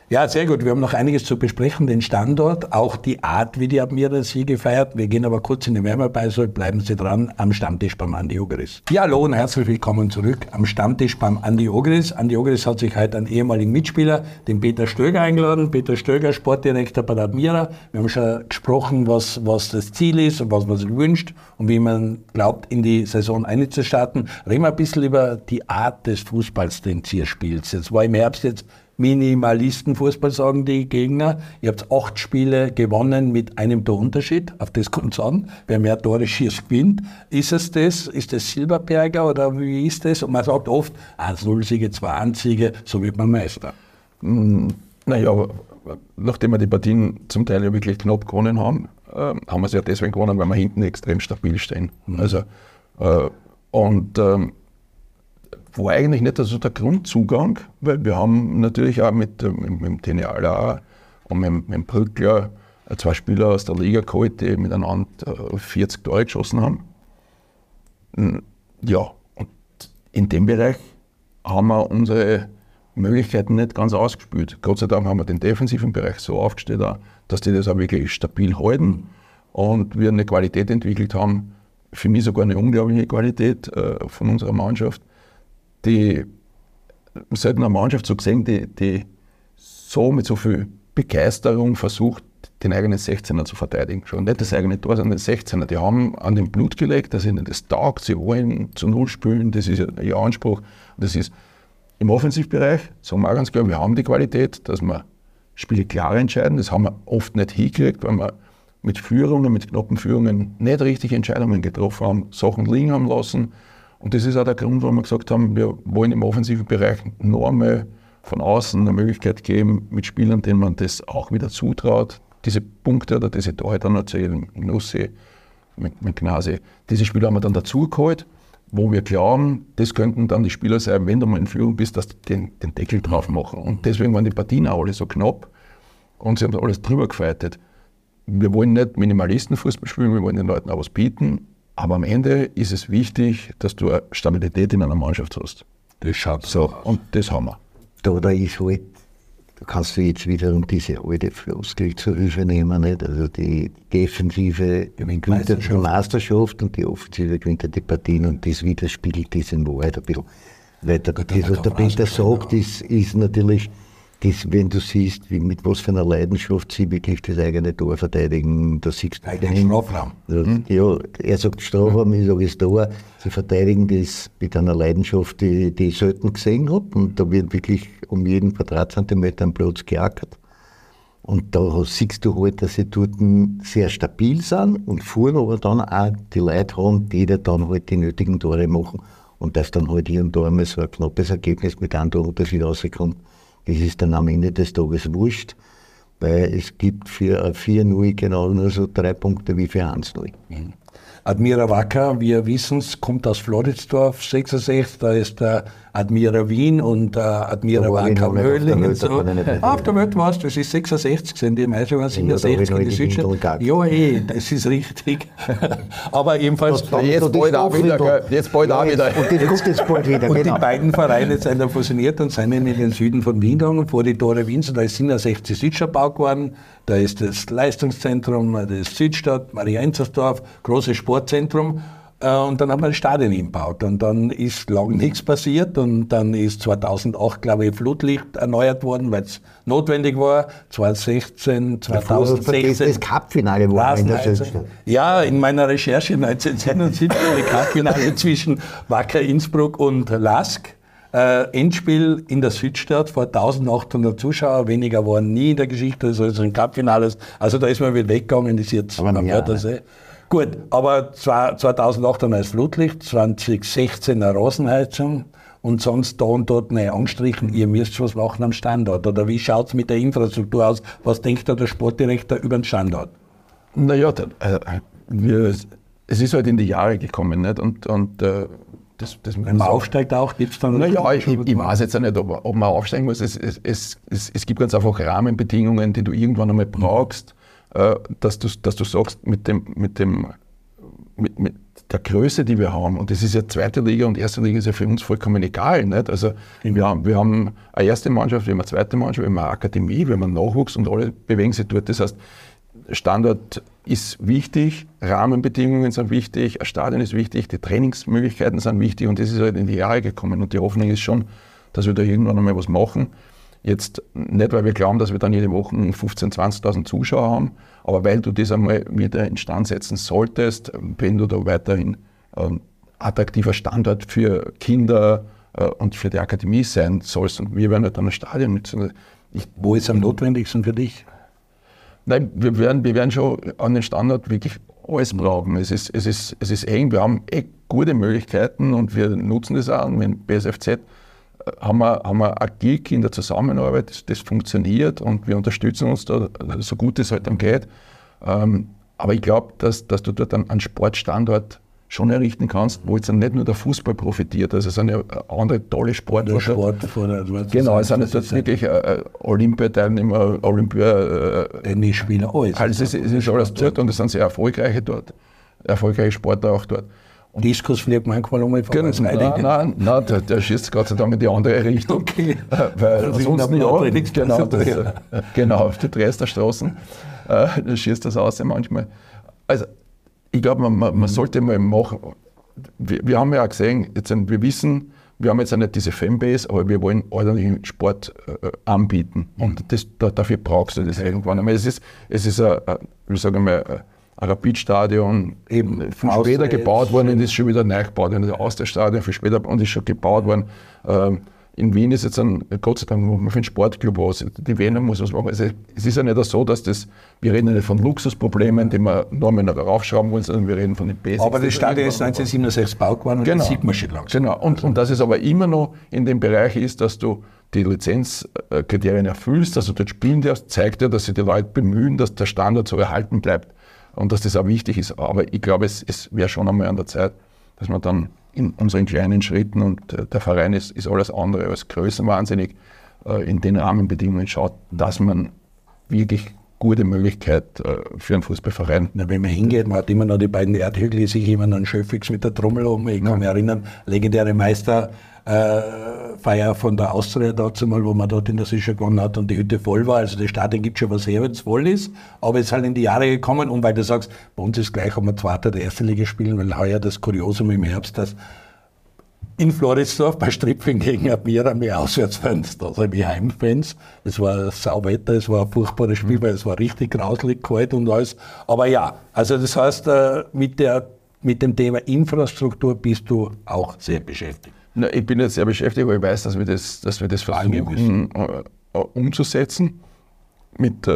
Ja, sehr gut. Wir haben noch einiges zu besprechen, den Standort, auch die Art, wie die Admira Siege feiert. Wir gehen aber kurz in die Wärmepause, bleiben Sie dran am Stammtisch beim Andi Ogeris. Ja, hallo und herzlich willkommen zurück am Stammtisch beim Andi Ogeris. Andi Ogeris hat sich heute einen ehemaligen Mitspieler, den Peter Stöger, eingeladen. Peter Stöger, Sportdirektor bei der Admira. Wir haben schon gesprochen, was das Ziel ist und was man sich wünscht und wie man glaubt, in die Saison einzustarten. Reden wir ein bisschen über die Art des Fußballs, den ihr spielt. Jetzt war im Herbst jetzt Minimalistenfußball, sagen die Gegner. Ihr habt 8 Spiele gewonnen mit einem Torunterschied. Auf das kommt es an. Wer mehr Tore schießt, gewinnt. Ist es das? Ist das Silberberger oder wie ist das? Und man sagt oft, 1-0-Siege, 2-1-Siege, so wird man Meister. Naja, nachdem wir die Partien zum Teil ja wirklich knapp gewonnen haben, haben wir sie ja deswegen gewonnen, weil wir hinten extrem stabil stehen. Also, war eigentlich nicht so der Grundzugang, weil wir haben natürlich auch mit dem Teniala und mit dem Brückler 2 Spieler aus der Liga geholt, die miteinander 40 Tore geschossen haben. Ja, und in dem Bereich haben wir unsere Möglichkeiten nicht ganz ausgespielt. Gott sei Dank haben wir den defensiven Bereich so aufgestellt, dass die das auch wirklich stabil halten und wir eine Qualität entwickelt haben, für mich sogar eine unglaubliche Qualität von unserer Mannschaft, die selten eine Mannschaft so gesehen, die so mit so viel Begeisterung versucht, den eigenen 16er zu verteidigen. Schon nicht das eigene Tor, sondern den 16er. Die haben an den Blut gelegt, dass ihnen das taugt, sie wollen zu Null spielen, das ist ihr Anspruch. Das ist im Offensivbereich, sagen wir auch ganz klar, wir haben die Qualität, dass wir Spiele klar entscheiden. Das haben wir oft nicht hingekriegt, weil wir mit Führungen, mit knappen Führungen nicht richtige Entscheidungen getroffen haben, Sachen liegen haben lassen. Und das ist auch der Grund, warum wir gesagt haben, wir wollen im offensiven Bereich noch einmal von außen eine Möglichkeit geben, mit Spielern, denen man das auch wieder zutraut, diese Punkte oder diese Tore dann erzählen, Nussi, mit Gnasi. Diese Spieler haben wir dann dazugeholt, wo wir glauben, das könnten dann die Spieler sein, wenn du mal in Führung bist, dass die den Deckel drauf machen. Und deswegen waren die Partien auch alle so knapp und sie haben da alles drüber gefeitet. Wir wollen nicht Minimalistenfußball spielen, wir wollen den Leuten auch was bieten. Aber am Ende ist es wichtig, dass du eine Stabilität in einer Mannschaft hast. Das schaut so. Und das haben wir. Da ist halt, da kannst du jetzt wiederum diese alte Floskel zur Hilfe nehmen, nicht? Also die Defensive gewinnt die Meisterschaft und die Offensive gewinnt die Partien und das widerspiegelt das in Wahrheit ein bisschen. Weil das, was der Peter sagt, ist natürlich, das, wenn du siehst, mit was für einer Leidenschaft sie wirklich das eigene Tor verteidigen, da siehst du den Strafraum. Ja, er sagt Strafraum, ich sage das Tor. Sie verteidigen das mit einer Leidenschaft, die ich selten gesehen habe. Und da wird wirklich um jeden Quadratzentimeter am Platz geackert. Und da siehst du halt, dass sie dort sehr stabil sind und vorne aber dann auch die Leute haben, die dann halt die nötigen Tore machen. Und dass dann halt hier und da einmal so ein knappes Ergebnis mit einem Torunterschied rauskommt. Das ist dann am Ende des Tages wurscht, weil es gibt für 4-0 genau nur so 3 Punkte wie für 1-0. Admira Wacker, wir wissen es, kommt aus Floridsdorf, 66, da ist der Admira Wien und Admira Wacker Möhling und so. Auf der Welt warst du, das ist 66, sind die meisten waren 67 in die Südstadt. Ja, das ist richtig. Aber ebenfalls... Jetzt bald auch wieder. Und das kommt jetzt bald wieder, und die beiden Vereine sind dann fusioniert und sind in den Süden von Wien gegangen, vor die Tore Wiens, und da ist 67 Südstadt gebaut worden. Da ist das Leistungszentrum, das Südstadt, Maria-Enzersdorf, großes Sportzentrum. Und dann haben wir ein Stadion gebaut. Und dann ist lange nichts passiert. Und dann ist 2008, glaube ich, Flutlicht erneuert worden, weil es notwendig war. 2016. Das Cup-Finale war in der Südstadt. Ja, in meiner Recherche 1977 das Cup-Finale zwischen Wacker Innsbruck und LASK. Endspiel in der Südstadt vor 1800 Zuschauer, weniger waren nie in der Geschichte, also ein Cup-Finales. Also da ist man wieder weggegangen, ist jetzt am Wörthersee. Gut, aber 2008 ein neues Flutlicht, 2016 eine Rasenheizung und sonst da und dort neu angestrichen. Ihr müsst was machen am Standort. Oder wie schaut es mit der Infrastruktur aus? Was denkt da der Sportdirektor über den Standort? Naja, es ist halt in die Jahre gekommen, nicht? Und wenn man aufsteigt auch, gibt es dann... Naja, ich weiß jetzt nicht, ob man aufsteigen muss. Es gibt ganz einfach Rahmenbedingungen, die du irgendwann einmal brauchst, dass du sagst, der Größe, die wir haben, und das ist ja zweite Liga und erste Liga ist ja für uns vollkommen egal. Nicht? Also wir haben eine erste Mannschaft, wir haben eine zweite Mannschaft, wir haben eine Akademie, wir haben einen Nachwuchs und alle bewegen sich dort. Das heißt, Standort ist wichtig, Rahmenbedingungen sind wichtig, ein Stadion ist wichtig, die Trainingsmöglichkeiten sind wichtig und das ist halt in die Jahre gekommen und die Hoffnung ist schon, dass wir da irgendwann einmal was machen. Jetzt nicht, weil wir glauben, dass wir dann jede Woche 15.000, 20.000 Zuschauer haben, aber weil du das einmal wieder instand setzen solltest, wenn du da weiterhin attraktiver Standort für Kinder und für die Akademie sein sollst. Und wir werden halt dann ein Stadion mit. Wo ist am notwendigsten für dich? Nein, wir werden schon an den Standort wirklich alles brauchen. Es ist eng, wir haben gute Möglichkeiten und wir nutzen das auch. Und mit BSFZ haben wir agil in der Zusammenarbeit, das funktioniert und wir unterstützen uns da, so gut es halt dann geht. Aber ich glaube, dass du dort einen Sportstandort schon errichten kannst, wo jetzt nicht nur der Fußball profitiert, also es sind ja andere tolle Sportler. Genau, es sind jetzt wirklich Olympiateilnehmer, Tennisspieler, alles. Also es ist alles dort und es sind sehr erfolgreiche Sportler auch dort. Diskus fliegt manchmal um mich vorbei. Nein, der schießt Gott sei Dank in die andere Richtung. Okay. Weil sonst nicht genau, auf die Dresdner Straßen da schießt das aus manchmal. Also ich glaube, man sollte mal machen. Wir haben ja auch gesehen, wir wissen, wir haben jetzt nicht diese Fanbase, aber wir wollen ordentlichen Sport anbieten. Und dafür brauchst du das irgendwann einmal. Es ist ein Rapid-Stadion, eben viel später gebaut worden und ist schon wieder neu gebaut. Ein Austria-Stadion viel später und ist schon gebaut worden. In Wien ist jetzt Gott sei Dank für den Sportclub was. Die Wiener muss was machen. Also, es ist ja nicht so, dass wir reden nicht von Luxusproblemen, die wir noch einmal raufschrauben wollen, sondern wir reden von den Basics. Aber das Stadion ist 1967 gebaut worden und das sieht man schon langsam. Genau, und dass es aber immer noch in dem Bereich ist, dass du die Lizenzkriterien erfüllst, also dort spielen darfst, zeigt ja, dass sich die Leute bemühen, dass der Standard so erhalten bleibt und dass das auch wichtig ist. Aber ich glaube, es wäre schon einmal an der Zeit, dass man dann in unseren kleinen Schritten, und der Verein ist alles andere als größenwahnsinnig, in den Rahmenbedingungen schaut, dass man wirklich gute Möglichkeit für einen Fußballverein. Na, wenn man hingeht, man hat immer noch die beiden Erdhügel, die sich immer noch einen Schöffix mit der Trommel oben. Ich kann mich erinnern, legendäre Meisterfeier von der Austria dazu mal, wo man dort in der Sischer gewonnen hat und die Hütte voll war. Also das Stadion gibt schon was her, wenn es voll ist. Aber es ist halt in die Jahre gekommen und weil du sagst, bei uns ist gleich, ob wir zweite oder erste Liga spielen, weil heuer das Kuriosum im Herbst, dass in Floridsdorf bei Stripfing gegen Admira mehr Auswärtsfans, also wie Heimfans. Es war Sauwetter, es war ein furchtbares Spiel, weil es war richtig grauslig kalt und alles. Aber ja, also das heißt, mit dem Thema Infrastruktur bist du auch sehr beschäftigt. Na, ich bin jetzt sehr beschäftigt, weil ich weiß, dass wir das versuchen umzusetzen. Nicht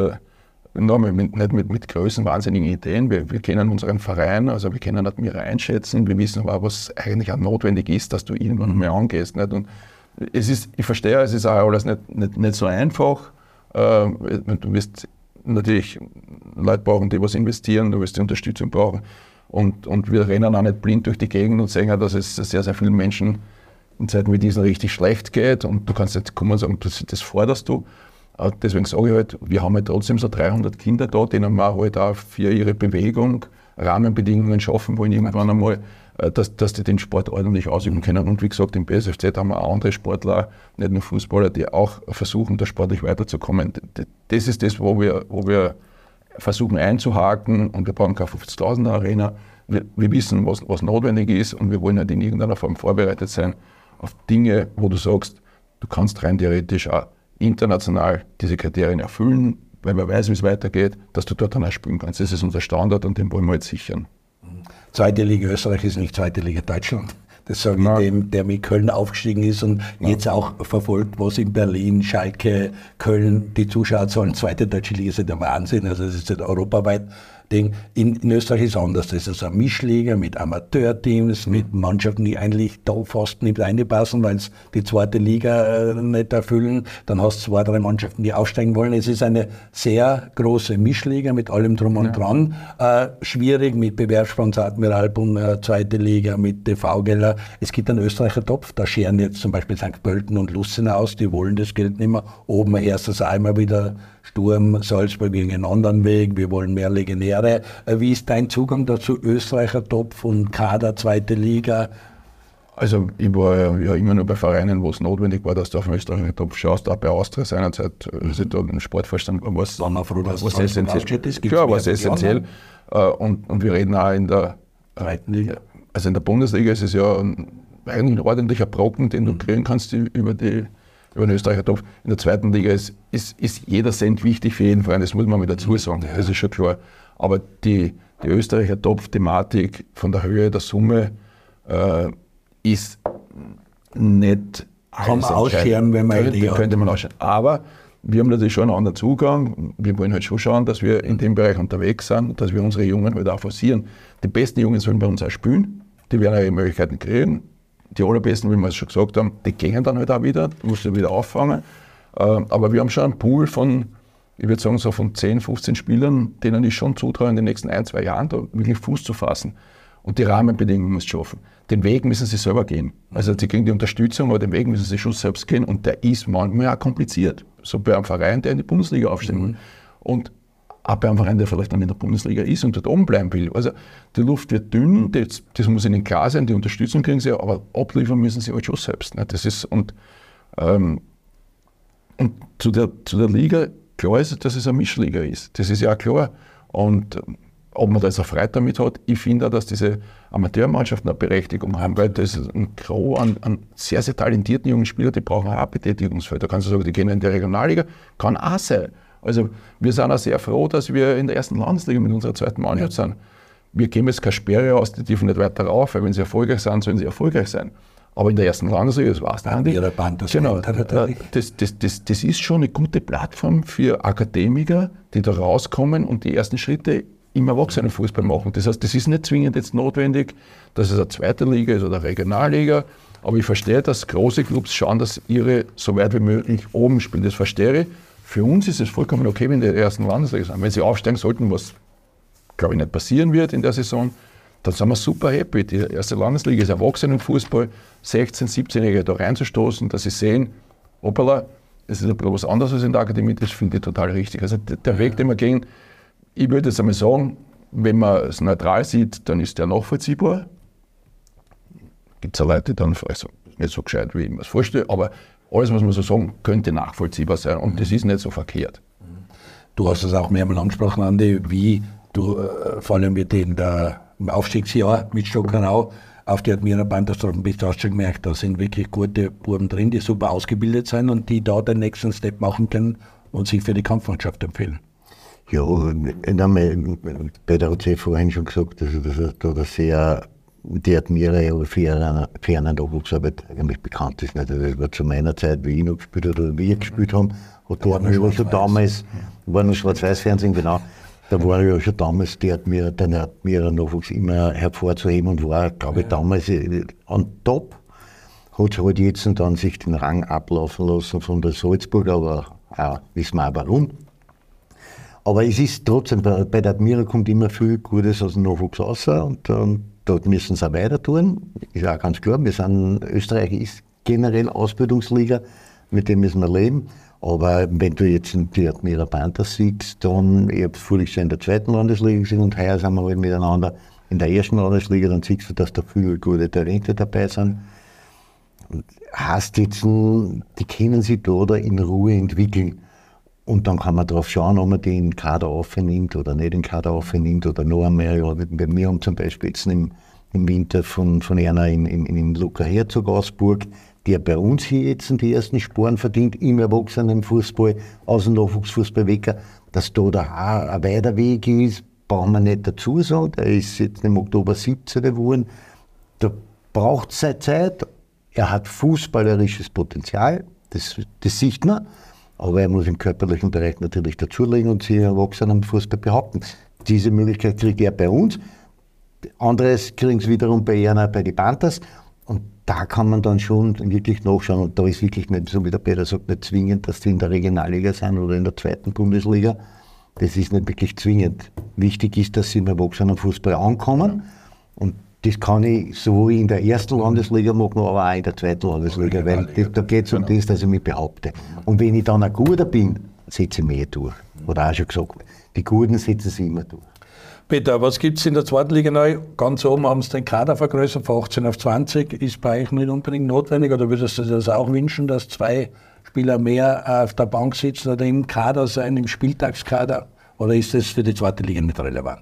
mit größenwahnsinnigen Ideen. Wir kennen unseren Verein, also wir können Admira einschätzen, wir wissen aber, was eigentlich auch notwendig ist, dass du irgendwann mal angehst. Nicht? Und ich verstehe, es ist auch alles nicht so einfach. Du wirst natürlich Leute brauchen, die was investieren, du wirst die Unterstützung brauchen. Und wir rennen auch nicht blind durch die Gegend und sehen auch, dass es sehr, sehr vielen Menschen in Zeiten wie diesen richtig schlecht geht. Und du kannst jetzt kommen und sagen, das forderst du. Deswegen sage ich halt, wir haben halt trotzdem so 300 Kinder da, denen wir halt auch für ihre Bewegung Rahmenbedingungen schaffen wollen, irgendwann einmal, dass die den Sport ordentlich ausüben können. Und wie gesagt, im BSFZ haben wir auch andere Sportler, nicht nur Fußballer, die auch versuchen, da sportlich weiterzukommen. Das ist das, wo wir versuchen einzuhaken, und wir brauchen keine 50.000er Arena. Wir wissen, was notwendig ist, und wir wollen halt in irgendeiner Form vorbereitet sein auf Dinge, wo du sagst, du kannst rein theoretisch auch international diese Kriterien erfüllen, weil man weiß, wie es weitergeht, dass du dort dann auch spielen kannst. Das ist unser Standard und den wollen wir jetzt sichern. Zweite Liga Österreich ist nicht zweite Liga Deutschland. Das sage ich dem, der mit Köln aufgestiegen ist und jetzt auch verfolgt, was in Berlin, Schalke, Köln, die Zuschauerzahlen, zweite deutsche Liga sind der Wahnsinn. Also das ist nicht europaweit Ding. In Österreich ist es anders. Das ist also eine Mischliga mit Amateurteams, mit Mannschaften, die eigentlich da fast nicht reinpassen, weil es die zweite Liga nicht erfüllen. Dann hast du 2, 3 Mannschaften, die aufsteigen wollen. Es ist eine sehr große Mischliga mit allem drum und dran. Schwierig mit Bewerbssponsor Admiralbund, zweite Liga mit TV-Gelder. Es gibt einen Österreicher Topf, da scheren jetzt zum Beispiel St. Pölten und Lucena aus, die wollen das Geld nicht mehr. Oben erst das einmal wieder Sturm, Salzburg gegen einen anderen Weg, wir wollen mehr Legionäre Jahre. Wie ist dein Zugang dazu, Österreicher Topf und Kader, zweite Liga? Also ich war ja immer nur bei Vereinen, wo es notwendig war, dass du auf den österreichischen Topf schaust, auch bei Austria seinerzeit, als ich da im Sportvorstand war, was essentiell. Klar, war es essentiell. Und wir reden auch in der zweiten Liga. Also in der Bundesliga ist es ja eigentlich ein ordentlicher Brocken, den du kriegen kannst über den österreicher Topf. In der zweiten Liga ist jeder Cent wichtig für jeden Verein, das muss man mal dazu sagen, das ist schon klar. Aber die österreicher Topf-Thematik von der Höhe der Summe ist nicht kann man ausscheren, wenn man könnte man ausscheren. Aber wir haben natürlich schon einen anderen Zugang. Wir wollen halt schon schauen, dass wir in dem Bereich unterwegs sind, dass wir unsere Jungen halt auch forcieren. Die besten Jungen sollen bei uns auch spielen, die werden ihre Möglichkeiten kriegen. Die allerbesten, wie wir es schon gesagt haben, die gehen dann halt auch wieder, musst du wieder auffangen. Aber wir haben schon einen Pool von, ich würde sagen, so von 10, 15 Spielern, denen ich schon zutraue, in den nächsten 1, 2 Jahren da wirklich Fuß zu fassen. Und die Rahmenbedingungen müssen schaffen. Den Weg müssen sie selber gehen. Also sie kriegen die Unterstützung, aber den Weg müssen sie schon selbst gehen. Und der ist manchmal auch kompliziert. So bei einem Verein, der in die Bundesliga aufsteigen will. Und auch bei einem Verein, der vielleicht dann in der Bundesliga ist und dort oben bleiben will. Also die Luft wird dünn, das muss ihnen klar sein, die Unterstützung kriegen sie, aber abliefern müssen sie halt schon selbst. Ne? Das ist, und zu der Liga, klar ist, dass es eine Mischliga ist. Das ist ja auch klar. Und ob man da jetzt eine Freude damit hat, ich finde auch, dass diese Amateurmannschaften eine Berechtigung haben, weil das ist ein Gros an sehr, sehr talentierten jungen Spielern, die brauchen auch Betätigungsfeld. Da kannst du sagen, die gehen in die Regionalliga, kann auch sein. Also wir sind auch sehr froh, dass wir in der ersten Landesliga mit unserer zweiten Mannschaft sind. Wir geben jetzt keine Sperre aus, die dürfen nicht weiter rauf, weil wenn sie erfolgreich sind, sollen sie erfolgreich sein. Aber in der ersten Landesliga, das war's da. Genau, das ist schon eine gute Plattform für Akademiker, die da rauskommen und die ersten Schritte im Erwachsenenfußball machen. Das heißt, das ist nicht zwingend jetzt notwendig, dass es eine zweite Liga ist oder eine Regionalliga, aber ich verstehe, dass große Clubs schauen, dass ihre so weit wie möglich oben spielen. Das verstehe ich. Für uns ist es vollkommen okay, wenn die in der ersten Landesliga sind. Wenn sie aufsteigen sollten, was glaube ich nicht passieren wird in der Saison, dann sind wir super happy. Die erste Landesliga ist Erwachsenenfußball, 16-, 17-Jährige da reinzustoßen, dass sie sehen, hoppala, es ist ein bisschen was anderes als in der Akademie, das finde ich total richtig. Also der Weg, den wir gehen, ich würde jetzt einmal sagen, wenn man es neutral sieht, dann ist der nachvollziehbar. Gibt es auch Leute, die dann vielleicht nicht so gescheit, wie ich mir das vorstelle, aber alles, was man so sagen, könnte nachvollziehbar sein und das ist nicht so verkehrt. Du hast es auch mehrmals angesprochen, Andi, wie du vor allem mit im Aufstiegsjahr mit Stockerau auf die Admira Panthers bist, du hast schon gemerkt, da sind wirklich gute Buben drin, die super ausgebildet sind und die da den nächsten Step machen können und sich für die Kampfmannschaft empfehlen. Ja, bei der OC vorhin schon gesagt, dass da sehr die Admira ja für eine Nachwuchsarbeit eigentlich bekannt ist. Nicht? Das war zu meiner Zeit, wie ich noch gespielt habe oder wir gespielt haben, hat ja schon damals, war noch Schwarz-Weiß-Fernsehen, genau, da war ja schon damals den Admira Nachwuchs immer hervorzuheben und war, glaube ich, damals on top. Hat es halt jetzt dann sich den Rang ablaufen lassen von der Salzburg, aber auch, wissen wir auch warum. Aber es ist trotzdem, bei der Admira kommt immer viel Gutes aus dem Nachwuchs raus und dort müssen sie auch weiter tun. Ist auch ganz klar, Österreich ist generell Ausbildungsliga, mit dem müssen wir leben. Aber wenn du jetzt die Admira Panthers siehst, dann, ich habe voriges Jahr in der zweiten Landesliga gesehen und heuer sind wir halt miteinander in der ersten Landesliga, dann siehst du, dass da viele gute Talente dabei sind. Heißt jetzt, die können sich da in Ruhe entwickeln. Und dann kann man darauf schauen, ob man die in den Kader aufnimmt oder nicht in den Kader aufnimmt oder noch einmal. Ja, wir haben zum Beispiel jetzt im Winter von einer in Luca Herzog Augsburg, der bei uns hier jetzt die ersten Sporen verdient, im Erwachsenenfußball, aus dem Nachwuchsfußball weg. Dass da auch ein weiter Weg ist, brauchen wir nicht dazu sagen. Der ist jetzt im Oktober 17 geworden. Da braucht es seine Zeit. Er hat fußballerisches Potenzial, das sieht man. Aber er muss im körperlichen Bereich natürlich dazulegen und sich im Erwachsenenfußball behaupten. Diese Möglichkeit kriegt er bei uns. Anderes kriegen sie wiederum bei den Panthers. Und da kann man dann schon wirklich nachschauen. Und da ist wirklich nicht, so wie der Peter sagt, nicht zwingend, dass die in der Regionalliga sind oder in der zweiten Bundesliga. Das ist nicht wirklich zwingend. Wichtig ist, dass sie im Erwachsenenfußball ankommen. Und das kann ich sowohl in der ersten Landesliga machen, aber auch in der zweiten Landesliga, weil da geht es um das, dass ich mich behaupte. Und wenn ich dann ein Guter bin, setze ich mehr durch. Oder auch schon gesagt, die Guten setzen sie immer durch. Peter, was gibt es in der zweiten Liga neu? Ganz oben haben sie den Kader vergrößert, von 18 auf 20. Ist bei euch nicht unbedingt notwendig oder würdest du dir das auch wünschen, dass 2 Spieler mehr auf der Bank sitzen oder im Kader sein, im Spieltagskader? Oder ist das für die zweite Liga nicht relevant?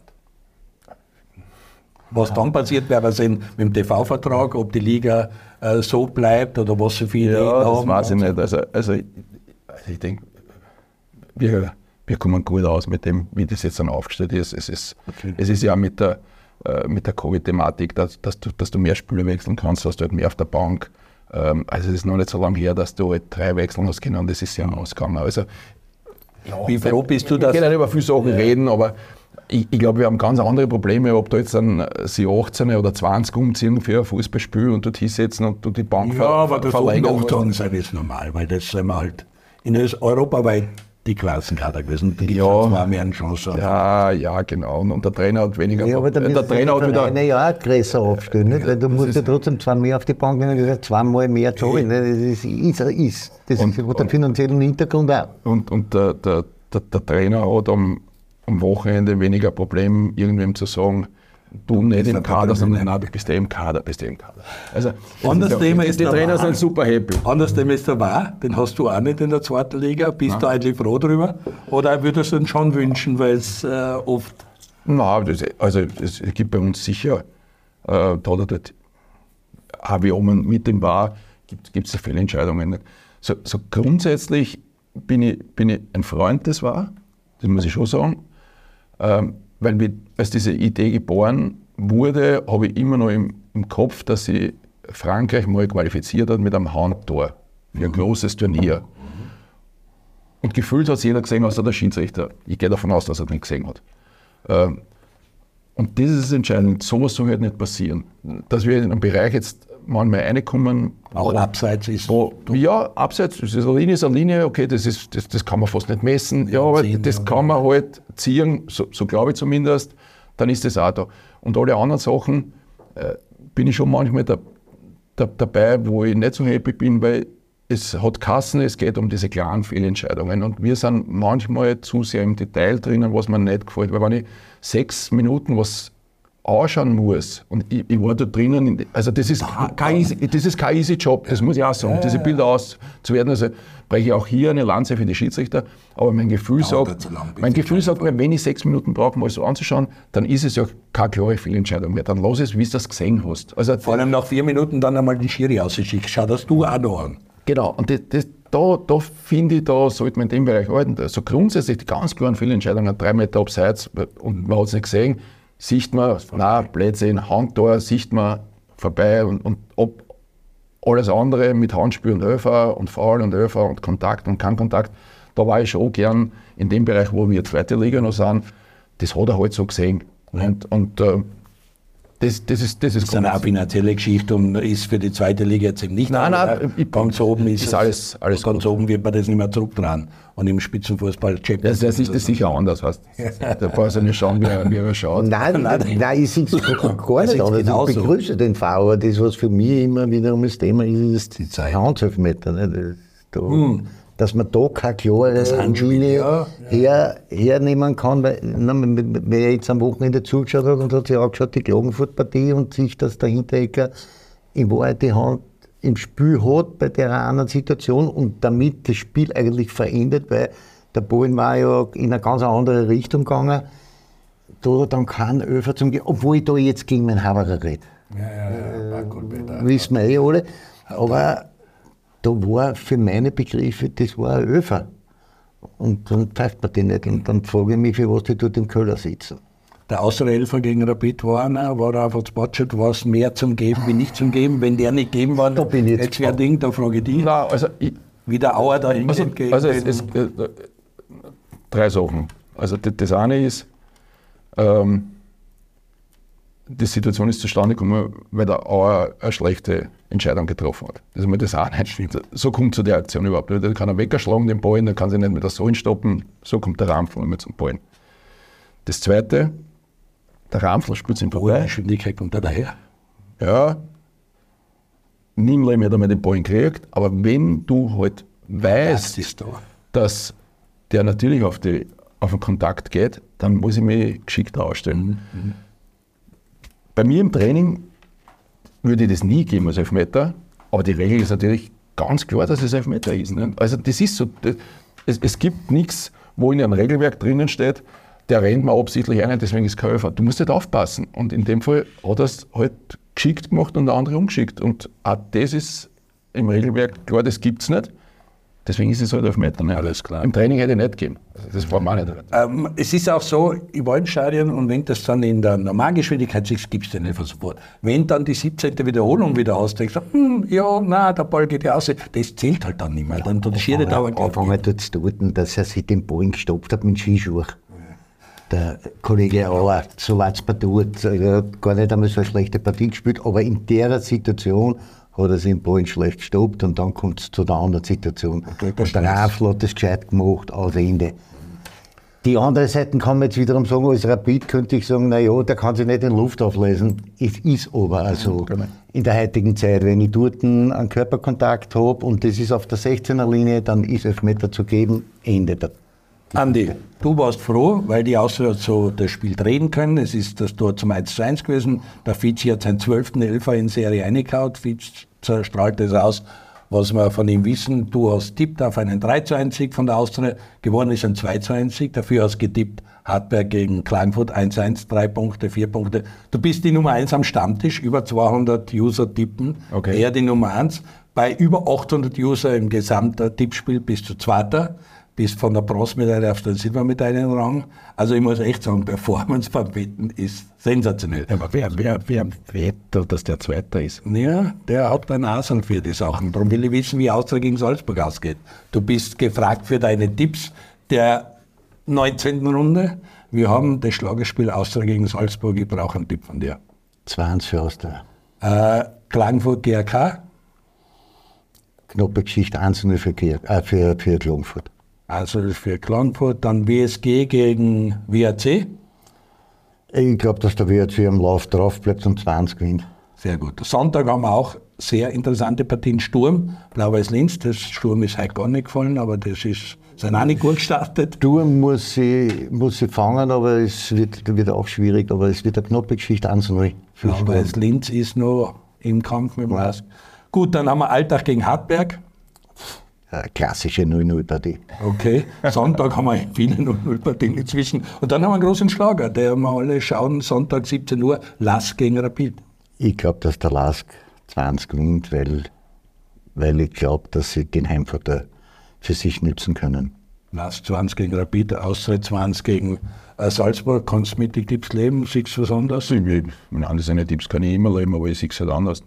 Was dann passiert, werden wir sehen mit dem TV-Vertrag, ob die Liga so bleibt oder was sie für Ideen haben. Das weiß ich nicht. Also ich denke, wir kommen gut aus mit dem, wie das jetzt dann aufgestellt ist. Es ist ja mit der Covid-Thematik, dass du mehr Spieler wechseln kannst, hast du halt mehr auf der Bank. Also es ist noch nicht so lange her, dass du halt 3 wechseln hast können und das ist ja ausgegangen. Also, wie froh bist du, dass... Wir können nicht über viele Sachen reden, aber ich glaube, wir haben ganz andere Probleme, ob da jetzt dann sie 18 oder 20 umziehen für ein Fußballspiel und dort hinsetzen und du die Bank aber das verlängern. sein ist normal, weil das sind wir halt in europaweit die Klassenkader gewesen. Die Ja, mehr eine Chance. ja, genau. Und der Trainer hat weniger. Ja, aber der Trainer hat wieder ja auch größer aufstellen, nicht? Weil du musst ja trotzdem 2 mehr auf die Bank nehmen, das heißt 2-mal mehr zahlen. Das ist. Das hat den finanziellen Hintergrund auch. Und der Trainer hat am Wochenende weniger Problem, irgendwem zu sagen, du nicht im Kader, sondern nein, du bist im Kader, Also, anderes Thema ist die Trainer sind super happy. Anderes Thema ist der VAR, den hast du auch nicht in der zweiten Liga. Bist du eigentlich froh drüber? Oder würdest du den schon wünschen, weil es oft... Nein, es gibt bei uns sicher, da oder dort, auch wie oben mit dem VAR, gibt es ja viele Entscheidungen nicht. So grundsätzlich bin ich ein Freund des VAR, das muss ich schon sagen. Weil als diese Idee geboren wurde, habe ich immer noch im Kopf, dass sie Frankreich mal qualifiziert hat mit einem Handtor für ein großes Turnier. Und gefühlt hat es jeder gesehen, außer der Schiedsrichter. Ich gehe davon aus, dass er es nicht gesehen hat. Und das ist entscheidend. Sowas soll halt nicht passieren. Dass wir in einem Bereich jetzt manchmal reinkommen. Auch abseits ist. Ja, abseits, das ist eine Linie, okay, das kann man fast nicht messen. Ja, aber das kann man halt ziehen, so glaube ich zumindest, dann ist das auch da. Und alle anderen Sachen bin ich schon manchmal dabei, wo ich nicht so happy bin, weil es hat Kassen, es geht um diese klaren Fehlentscheidungen. Und wir sind manchmal zu sehr im Detail drinnen, was mir nicht gefällt. Weil wenn ich 6 Minuten was anschauen muss und ich war da drinnen, also das ist kein easy Job, das muss ich auch sagen, diese Bilder auszuwerten. Also breche ich auch hier eine Lanze für die Schiedsrichter, aber mein Gefühl sagt, wenn ich 6 Minuten brauche, mal so anzuschauen, dann ist es ja keine klare Fehlentscheidung mehr. Dann lass es, wie du das gesehen hast. Also, vor allem nach 4 Minuten dann einmal die Schiri ausgeschickt. Schau das du auch noch an. Genau, und da finde ich, da sollte man in dem Bereich halten. Also grundsätzlich die ganz klaren Fehlentscheidungen, 3 Meter abseits und man hat es nicht gesehen, sieht man, nein, Blödsinn, Handtor, sieht man vorbei und ob alles andere mit Handspiel und Öfer und Foul und Öfer und Kontakt und kein Kontakt, da war ich schon gern in dem Bereich, wo wir zweite Liga noch sind, das hat er halt so gesehen. Und das ist eine finanzielle Geschichte und ist für die zweite Liga jetzt eben nicht. Nein, ganz oben ist alles ganz gut. oben wird man das nicht mehr zurückdrehen. Und im Spitzenfußball Champions League. Das ist sicher anders, weißt du. Da brauchst du nicht schauen, wie er schaut. Nein, ich sehe es gar nicht anders. Ich begrüße den V, aber das, was für mich immer wiederum das Thema ist die Handelfmeter. Dass man da keine klare Linie hernehmen kann, weil wer jetzt am Wochenende zugeschaut hat und hat sich angeschaut, die Klagenfurt-Partie und sich, dass der Hinteregger in Wahrheit die Hand im Spiel hat bei der anderen Situation und damit das Spiel eigentlich verändert, weil der Ball war ja in eine ganz andere Richtung gegangen, da dann kein Öfer zum Gehen, obwohl ich da jetzt gegen meinen Haberer rede. Wissen wir alle. Aber da war für meine Begriffe, das war ein Öfer. Und dann pfeift man den nicht. Und dann frage ich mich, für was die dort im Keller sitzen. Der Außerelfer gegen Rapid war einfach das Budget, war es mehr zum Geben wie nicht zum Geben. Wenn der nicht geben war, da bin ich jetzt wäre Ding, da frage ich dich. Nein, also wie der Auer da hingeht. Also es 3 Sachen. Also das eine ist, die Situation ist zustande gekommen, weil der Auer eine schlechte Entscheidung getroffen hat. Das ist mir das auch nicht stimmt. So kommt zu der Aktion überhaupt nicht. Dann kann er weggeschlagen, den Ball, dann kann sie nicht mit der Sohn stoppen. So kommt der Ramfl mit zum Ball. Das zweite, der Ramfl spielt ihn vorbei. Geschwindigkeit kommt da daher. Ja, niemand hat einmal den Ball gekriegt, aber wenn du halt weißt, dass der natürlich auf den Kontakt geht, dann muss ich mich geschickter ausstellen. Bei mir im Training würde ich das nie geben als Elfmeter, aber die Regel ist natürlich ganz klar, dass es Elfmeter ist. Ne? Also das ist so, es gibt nichts, wo in einem Regelwerk drinnen steht, der rennt mir absichtlich ein, deswegen ist kein Elfer. Du musst halt aufpassen. Und in dem Fall hat er es halt geschickt gemacht und der andere ungeschickt. Und auch das ist im Regelwerk klar, das gibt es nicht. Deswegen ist es halt Elfmeter. Ne? Alles klar. Im Training hätte ich nicht gegeben. Also das war mir auch nicht. Es ist auch so, ich war im Stadion und wenn das dann in der Normalgeschwindigkeit ist, gibt es den nicht sofort. Wenn dann die 17. Wiederholung wieder ausdenkst, der Ball geht ja aus, das zählt halt dann nicht mehr. Dann tut die Schiere dauernd. Anfangen tut es dort, dass er sich den Ball gestoppt hat mit Skischuhen. Der Kollege Auer, so war es bei dort. Er hat gar nicht einmal so eine schlechte Partie gespielt, aber in der Situation hat er sich den Ball schlecht gestoppt und dann kommt es zu der anderen Situation. Und der Raffl hat das gescheit gemacht, aus Ende. Die andere Seite kann man jetzt wiederum sagen, als Rapid könnte ich sagen, naja, der kann sich nicht in Luft auflesen. Es ist aber also in der heutigen Zeit, wenn ich dort einen Körperkontakt habe und das ist auf der 16er-Linie, dann ist Elfmeter zu geben, Ende der. Andi, du warst froh, weil die Austria hat so das Spiel drehen können. Es ist das Tor zum 1:1 gewesen. Der Fizi hat seinen 12. Elfer in Serie reingehauen. Fizi strahlt das aus, was wir von ihm wissen. Du hast tippt auf einen 3:1-Sieg von der Austria. Gewonnen ist ein 2:1-Sieg. Dafür hast getippt Hartberg gegen Klagenfurt 1:1, 3 Punkte, 4 Punkte. Du bist die Nummer 1 am Stammtisch. Über 200 User tippen. Okay. Er die Nummer 1. Bei über 800 User im gesamten Tippspiel bist du Zweiter. Bist von der Bronzemedaille auf den Silbermedaillenrang. Also ich muss echt sagen, Performance beim Wetten ist sensationell. Aber wer wettet, dass der Zweiter ist? Ja, der hat ein Asel für die Sachen. Darum will ich wissen, wie Austria gegen Salzburg ausgeht. Du bist gefragt für deine Tipps der 19. Runde. Wir haben das Schlagerspiel Austria gegen Salzburg. Ich brauche einen Tipp von dir. 2:1 für Austria. Klagenfurt GRK. Knappe Geschichte 1:0 für Klagenfurt. Also für Klagenfurt, dann WSG gegen WAC. Ich glaube, dass der WAC am Lauf drauf bleibt und 20 gewinnt. Sehr gut. Sonntag haben wir auch sehr interessante Partien. Sturm, Blau-Weiß Linz. Das Sturm ist heute gar nicht gefallen, aber sind auch nicht gut gestartet. Sturm muss sie fangen, aber es wird auch schwierig. Aber es wird eine knappe Geschichte 1:0. Blau-Weiß Linz ist noch im Kampf mit dem Lask. Gut, dann haben wir Alltag gegen Hartberg. Klassische 0:0-Partie. Okay, Sonntag haben wir viele 0:0-Partien inzwischen. Und dann haben wir einen großen Schlager, der wir alle schauen, Sonntag 17 Uhr, Lask gegen Rapid. Ich glaube, dass der Lask 20 gewinnt, weil ich glaube, dass sie den Heimvorteil für sich nützen können. Lask 20 gegen Rapid, Austria 20 gegen Salzburg. Kannst du mit den Tipps leben? Siehst du was anderes? Meine anderen Tipps kann ich immer leben, aber ich sehe es halt anders.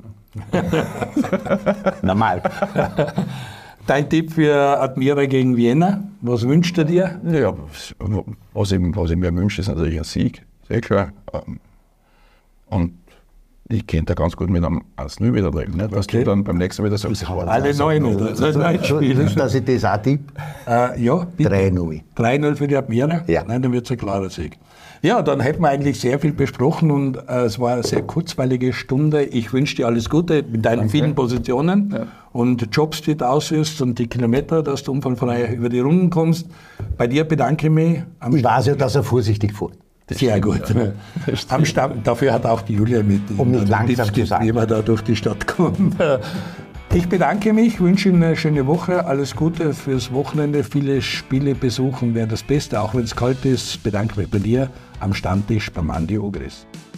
Normal. Dein Tipp für Admira gegen Vienna, was wünscht er dir? Ja, was ich mir wünsche, ist natürlich ein Sieg, sehr klar. Und ich könnte ganz gut mit einem 1:0 wieder drücken, ne? Dass du dann beim nächsten Mal wieder sagst, alle 9 oder so. Dass ich das auch tippe? Ja, bitte. 3:0. 3:0 für die Admira? Ja. Nein, dann wird es ein klarer Sieg. Ja, dann hätten wir eigentlich sehr viel besprochen und es war eine sehr kurzweilige Stunde. Ich wünsche dir alles Gute mit deinen vielen Positionen und Jobs, die du ausübst und die Kilometer, dass du unfallfrei über die Runden kommst. Bei dir bedanke ich mich. Ich weiß ja, dass er vorsichtig fährt. Sehr gut. Am Stamm, dafür hat auch die Julia mit nicht langsam zu sagen, wie wir da durch die Stadt kommen. Ich bedanke mich, wünsche Ihnen eine schöne Woche, alles Gute fürs Wochenende, viele Spiele besuchen wäre das Beste, auch wenn es kalt ist. Bedanke mich bei dir am Stammtisch beim Andi Ogris.